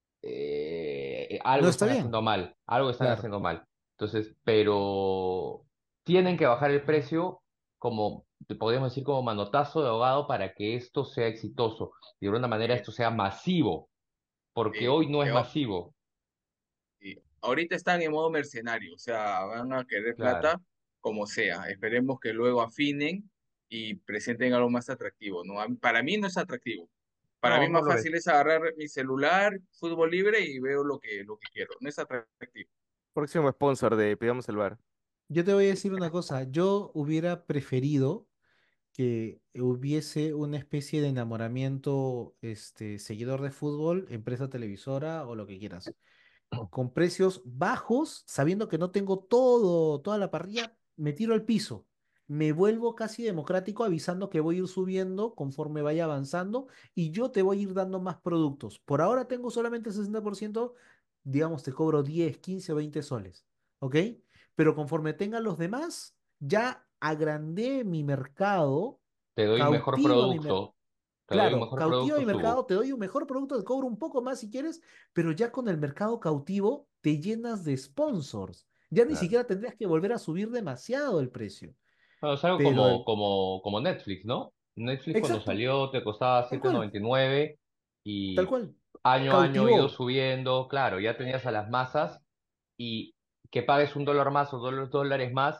No algo está están bien. haciendo mal, algo están Claro. haciendo mal. Entonces, pero tienen que bajar el precio como, te podríamos decir, como manotazo de ahogado para que esto sea exitoso y de alguna manera Eh, esto sea masivo, porque eh, hoy no es eh, masivo. Ahorita están en modo mercenario, o sea, van a querer Claro. plata como sea. Esperemos que luego afinen y presenten algo más atractivo, ¿no? Para mí no es atractivo. Para mí No, no más lo es. fácil es agarrar mi celular, fútbol libre y veo lo que quiero. No es atractivo. Próximo sponsor de Pidamos el Bar. Yo te voy a decir una cosa. Yo hubiera preferido que hubiese una especie de enamoramiento, seguidor de fútbol, empresa televisora o lo que quieras, con precios bajos, sabiendo que no tengo toda la parrilla, me tiro al piso. Me vuelvo casi democrático avisando que voy a ir subiendo conforme vaya avanzando y yo te voy a ir dando más productos. Por ahora tengo solamente el 60%, digamos, te cobro 10, 15 o 20 soles, ¿ok? Pero conforme tenga los demás, ya agrandé mi mercado, Te doy un mejor cautivo a mi mercado. producto, te doy un Claro, mejor cautivo producto, mi subo. mercado, te doy un mejor producto, te cobro un poco más si quieres, pero ya con el mercado cautivo te llenas de sponsors. Ya ni Claro. siquiera tendrías que volver a subir demasiado el precio. Bueno, es algo Pero como Netflix, ¿no? Netflix cuando exacto, salió te costaba tal siete cual, noventa y nueve tal y cual. año a año ha ido Cautivó. subiendo, claro, ya tenías a las masas y que pagues un dólar más o dólares más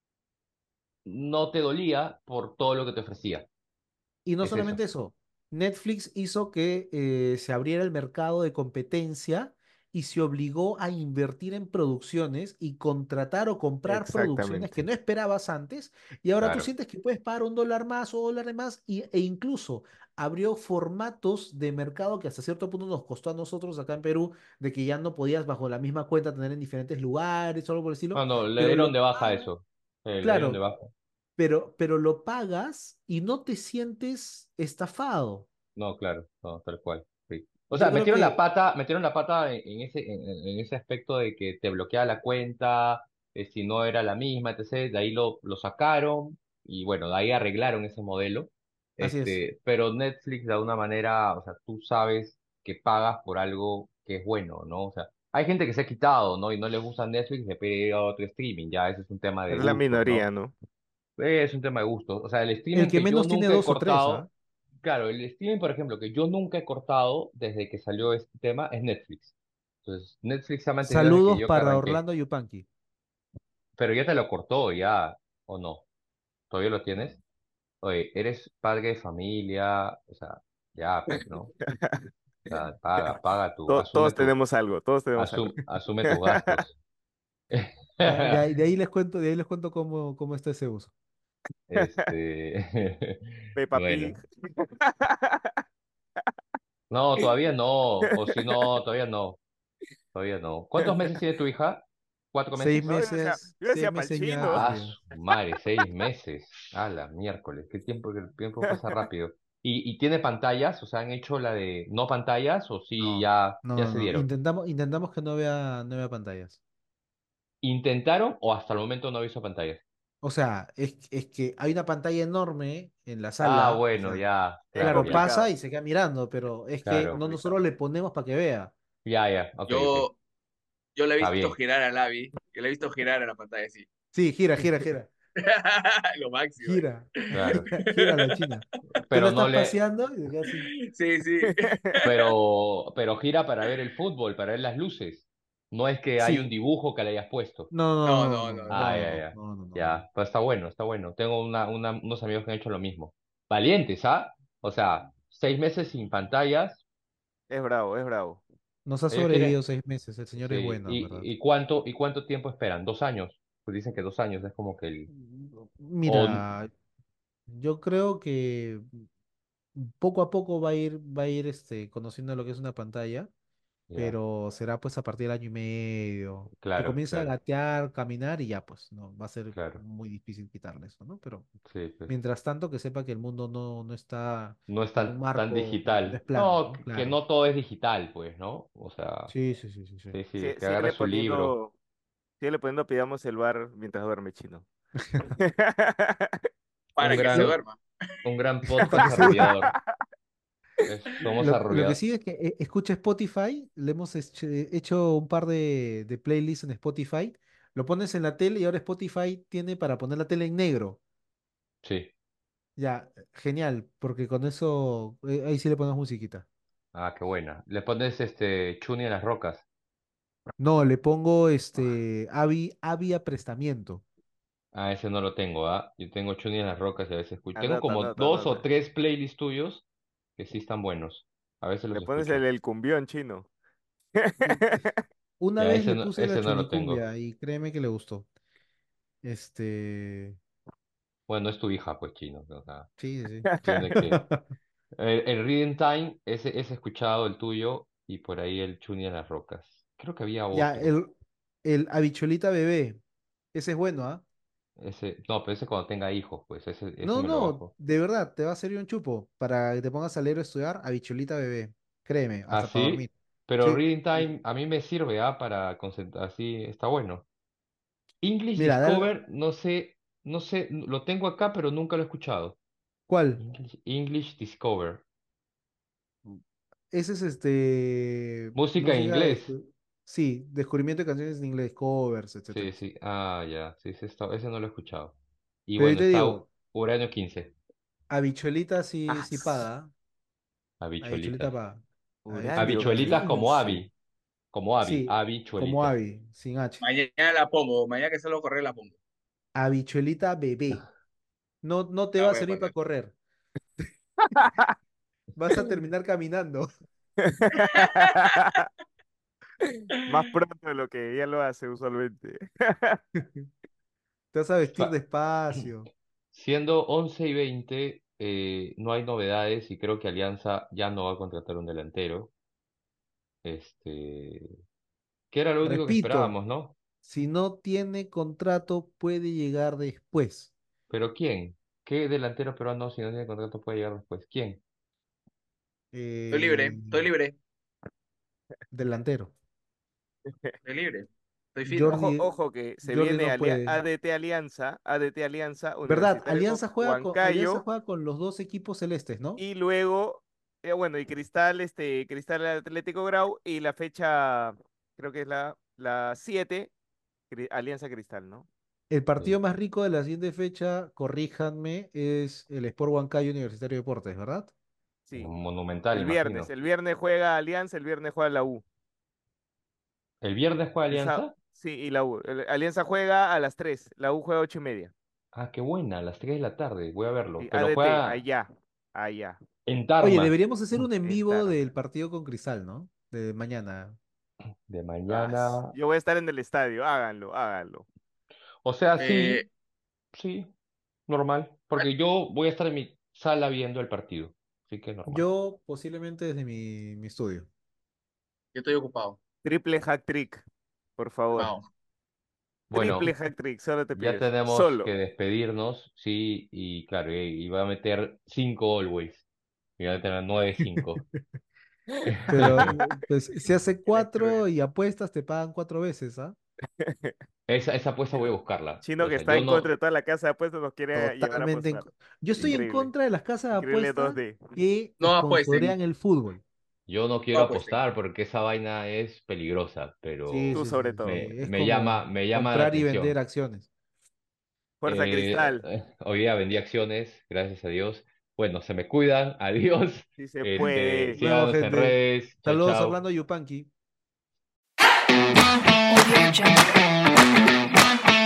no te dolía por todo lo que te ofrecía. Y no Es eso. solamente eso, Netflix hizo que se abriera el mercado de competencia y se obligó a invertir en producciones y contratar o comprar producciones que Exactamente. no esperabas antes. Y ahora tú Claro. sientes que puedes pagar $1 más o $1 más e incluso abrió formatos de mercado que hasta cierto punto nos costó a nosotros acá en Perú, de que ya no podías bajo la misma cuenta tener en diferentes lugares o algo por el estilo. Cuando le Pero dieron lo de baja malo eso. ahí donde Claro, baja. pero lo pagas y no te sientes estafado. No, claro, no, tal cual. Sí. O Yo sea, creo que metieron la pata en ese aspecto de que te bloquea la cuenta, si no era la misma, etc. De ahí lo sacaron y bueno, de ahí arreglaron ese modelo. así es. Pero Netflix de alguna manera, o sea, tú sabes que pagas por algo que es bueno, ¿no? O sea, hay gente que se ha quitado, ¿no? Y no le gusta Netflix y se pide ir a otro streaming, ya ese es un tema de Pero es la gustos, minoría, ¿no? ¿no? Es un tema de gustos. O sea, el El streaming que que yo menos tiene nunca he dos o tres, ¿ah? cortado, claro, el streaming, por ejemplo, que yo nunca he cortado desde que salió este tema es Netflix. Entonces, Netflix se ha mantenido desde que Saludos yo que para arranqué. Orlando Yupanqui. Pero ya te lo cortó, ya, ¿o no? ¿Todavía lo tienes? Oye, eres padre de familia, o sea, ya, pues, ¿no? O sea, paga Todos tenemos algo, todos tenemos algo. asume tus gastos. De ahí les cuento, de ahí les cuento cómo está ese uso. Este, Peppa Pig. bueno, no, todavía no, o si no, todavía no. Todavía no. ¿Cuántos meses tiene tu hija? ¿Cuatro Seis meses? No, meses, yo seis decía pa'l meses chino. ya, Ah, ya. su madre, 6 meses. A la miércoles. Qué tiempo pasa rápido. ¿Y tiene pantallas? O sea, ¿han hecho la de no pantallas o sí No, ya no, se no. dieron? Intentamos que no vea pantallas. ¿Intentaron o hasta el momento no ha visto pantallas? O sea, es que hay una pantalla enorme en la Ah, sala. O bueno, sea, ya, Es claro, claro, ya, pasa complicado, y se queda mirando, pero es Es que claro. no complicado. nosotros le ponemos para que vea. Ya, ok, ok. Yo, yo le he Está visto bien, girar a Lavi, yo le he visto girar a la pantalla así. Sí, gira, gira, gira. Lo máximo. Gira, claro. gira la China. Tú la Pero no estás le, paseando y te quedas así. Sí, sí. pero gira para ver el fútbol, para ver las luces. No es que hay un Sí. dibujo que le hayas puesto. No, No, no, no, no, no, Ah, no, no. no, ya, no, ya. no, no, no, no. Ya, pues está bueno, está bueno. Tengo unos amigos que han hecho lo mismo. Valientes, ¿ah? O sea, 6 meses sin pantallas. Es bravo, es bravo. Nos ha Ellos quieren. sobrevivido 6 meses. El señor es Sí. bueno, en verdad. Y cuánto tiempo esperan? 2 años. Pues dicen que 2 años es como que el. O, Mira, yo creo que poco a poco va a ir conociendo lo que es una pantalla, ya, pero será pues a partir del año y medio, que claro, comience a claro, gatear, caminar y ya pues, no, va a ser claro. muy difícil quitarle eso, ¿no? Pero Sí, pues. mientras tanto que sepa que el mundo no está No es en un tan marco, no digital. es plano, No, ¿no? que Claro. no todo es digital, pues, ¿no? O sea, Sí, sí, sí, sí, sí. sí, sí, Sí, que agarre su libro. síguele poniendo pidamos el bar mientras duerme chino. Un Para que se gran, Lo, duerma. un gran para que podcast se vea. arrullador. Somos Lo que arrullados. sí es que escucha Spotify, le hemos hecho un par de playlists en Spotify, lo pones en la tele y ahora Spotify tiene para poner la tele en negro. Sí. Ya, genial, porque con eso ahí sí le pones musiquita. Ah, qué buena. Le pones Chuni en las rocas. No, le pongo Avi aprestamiento. Ah, ese no lo tengo, ¿ah? Yo tengo Chuni en las rocas y a veces escucho. Tengo Anota, como anota, dos anota. o tres playlists tuyos que sí están buenos. A veces Le los pones escucho. el cumbión chino. Mm, Una Ya, vez le puse la ese no lo tengo. chunicumbia y créeme que le gustó. Este, Bueno, es tu hija, pues, chino. O sea, sí, sí, tiene sí. que. El Reading Time, ese he escuchado el tuyo y por ahí el Chuni en las rocas. Creo que había Ya, otro. el habichuelita bebé, ese es bueno, ¿ah? No, pero ese cuando tenga hijos, pues, ese No, me lo no, bajo. de verdad, te va a servir un chupo para que te pongas a leer o estudiar habichuelita bebé. Créeme, Ah, hasta para sí, dormir. pero Sí. Reading Time a mí me sirve, para concentrar, así está bueno. English Mira, Discover, no sé, lo tengo acá, pero nunca lo he escuchado. ¿cuál? English Discover. Ese es Música en música inglés. sí, descubrimiento de canciones en inglés, covers, Sí, etcétera. sí. Ah, ya. Sí, ese no lo he escuchado. Y Pero ahí bueno, te está digo, Uranio 15. habichuelita sí, Ah, sí paga. Habichuelita Habichuelitas. paga. Uranio Habichuelita paga. Habichuelitas como 15. Avi. Como Avi. Sí, como Habichuelitas. Abby, sin H. Mañana la pongo, mañana que solo correr la pongo. Habichuelita bebé. No, no te La va a voy a servir para poner. correr. Vas a terminar caminando. Más pronto de lo que ella lo hace usualmente. Te vas a vestir Fa- despacio. Siendo 11:20, no hay novedades y creo que Alianza ya no va a contratar un delantero. Este, que era lo único que Repito, esperábamos, ¿no? Si no tiene contrato, puede llegar después. ¿Pero quién? ¿Qué delantero peruano si no tiene contrato puede llegar después? ¿Quién? Estoy libre, Eh, estoy libre, delantero. estoy libre, estoy fino. Ojo, Jordi, ojo que se Jordi viene no puede. ADT Alianza, ¿Verdad? Universitario Alianza Huancayo juega con los dos equipos celestes, ¿no? y luego, bueno, y Cristal, Cristal Atlético Grau y la fecha, creo que es la 7, Alianza Cristal, ¿no? El Sí. partido más rico de la siguiente fecha, corríjanme, es el Sport Huancayo Universitario de Deportes, ¿verdad? Sí, Monumental, el viernes. imagino. El viernes juega Alianza, el viernes juega la U. ¿El viernes juega Alianza? Sí, y la U. Alianza juega a las 3, la U juega 8:30. Ah, qué buena, a las 3 de la tarde, voy a verlo. Sí, Pero ADT, juega allá, allá, en Oye, Tarma, deberíamos hacer un en en vivo del Tarma. partido con Cristal, ¿no? De mañana. de mañana. Yo voy a estar en el estadio, háganlo, háganlo. O sea, Eh, sí, sí, normal. Porque yo voy a estar en mi sala viendo el partido. Así que normal. Yo posiblemente desde mi estudio. yo estoy ocupado. Triple hack trick, por favor. Vamos. Triple Bueno, hack trick, solo te ya pides. tenemos que Solo. despedirnos, sí, y claro, y va a meter 5 always. Y va a tener 9-5. Pero pues si hace Eres cruel. 4 y apuestas, te pagan 4 veces, ¿ah? Esa apuesta voy a Chino, buscarla. Chino O que sea, está yo en contra no, de toda la casa de apuestas nos quiere llevar a Totalmente. apostar. Yo estoy en Increíble. contra de las casas de Increíble apuestas 2D. que No sponsorean apuesten, el fútbol. yo no no quiero apuesten. apostar porque esa vaina es peligrosa, Sí, Tú pero sí, sí, sobre sí, sí. todo. Es me llama, como me llama la comprar y vender atención. acciones. Fuerza Cristal. Hoy día vendí acciones, gracias a Dios. Bueno, se me cuidan, adiós. Si se puede. Bueno, Síganos en gente. redes. Chao, Saludos a chao. Orlando Yupanqui. Audio Jungle.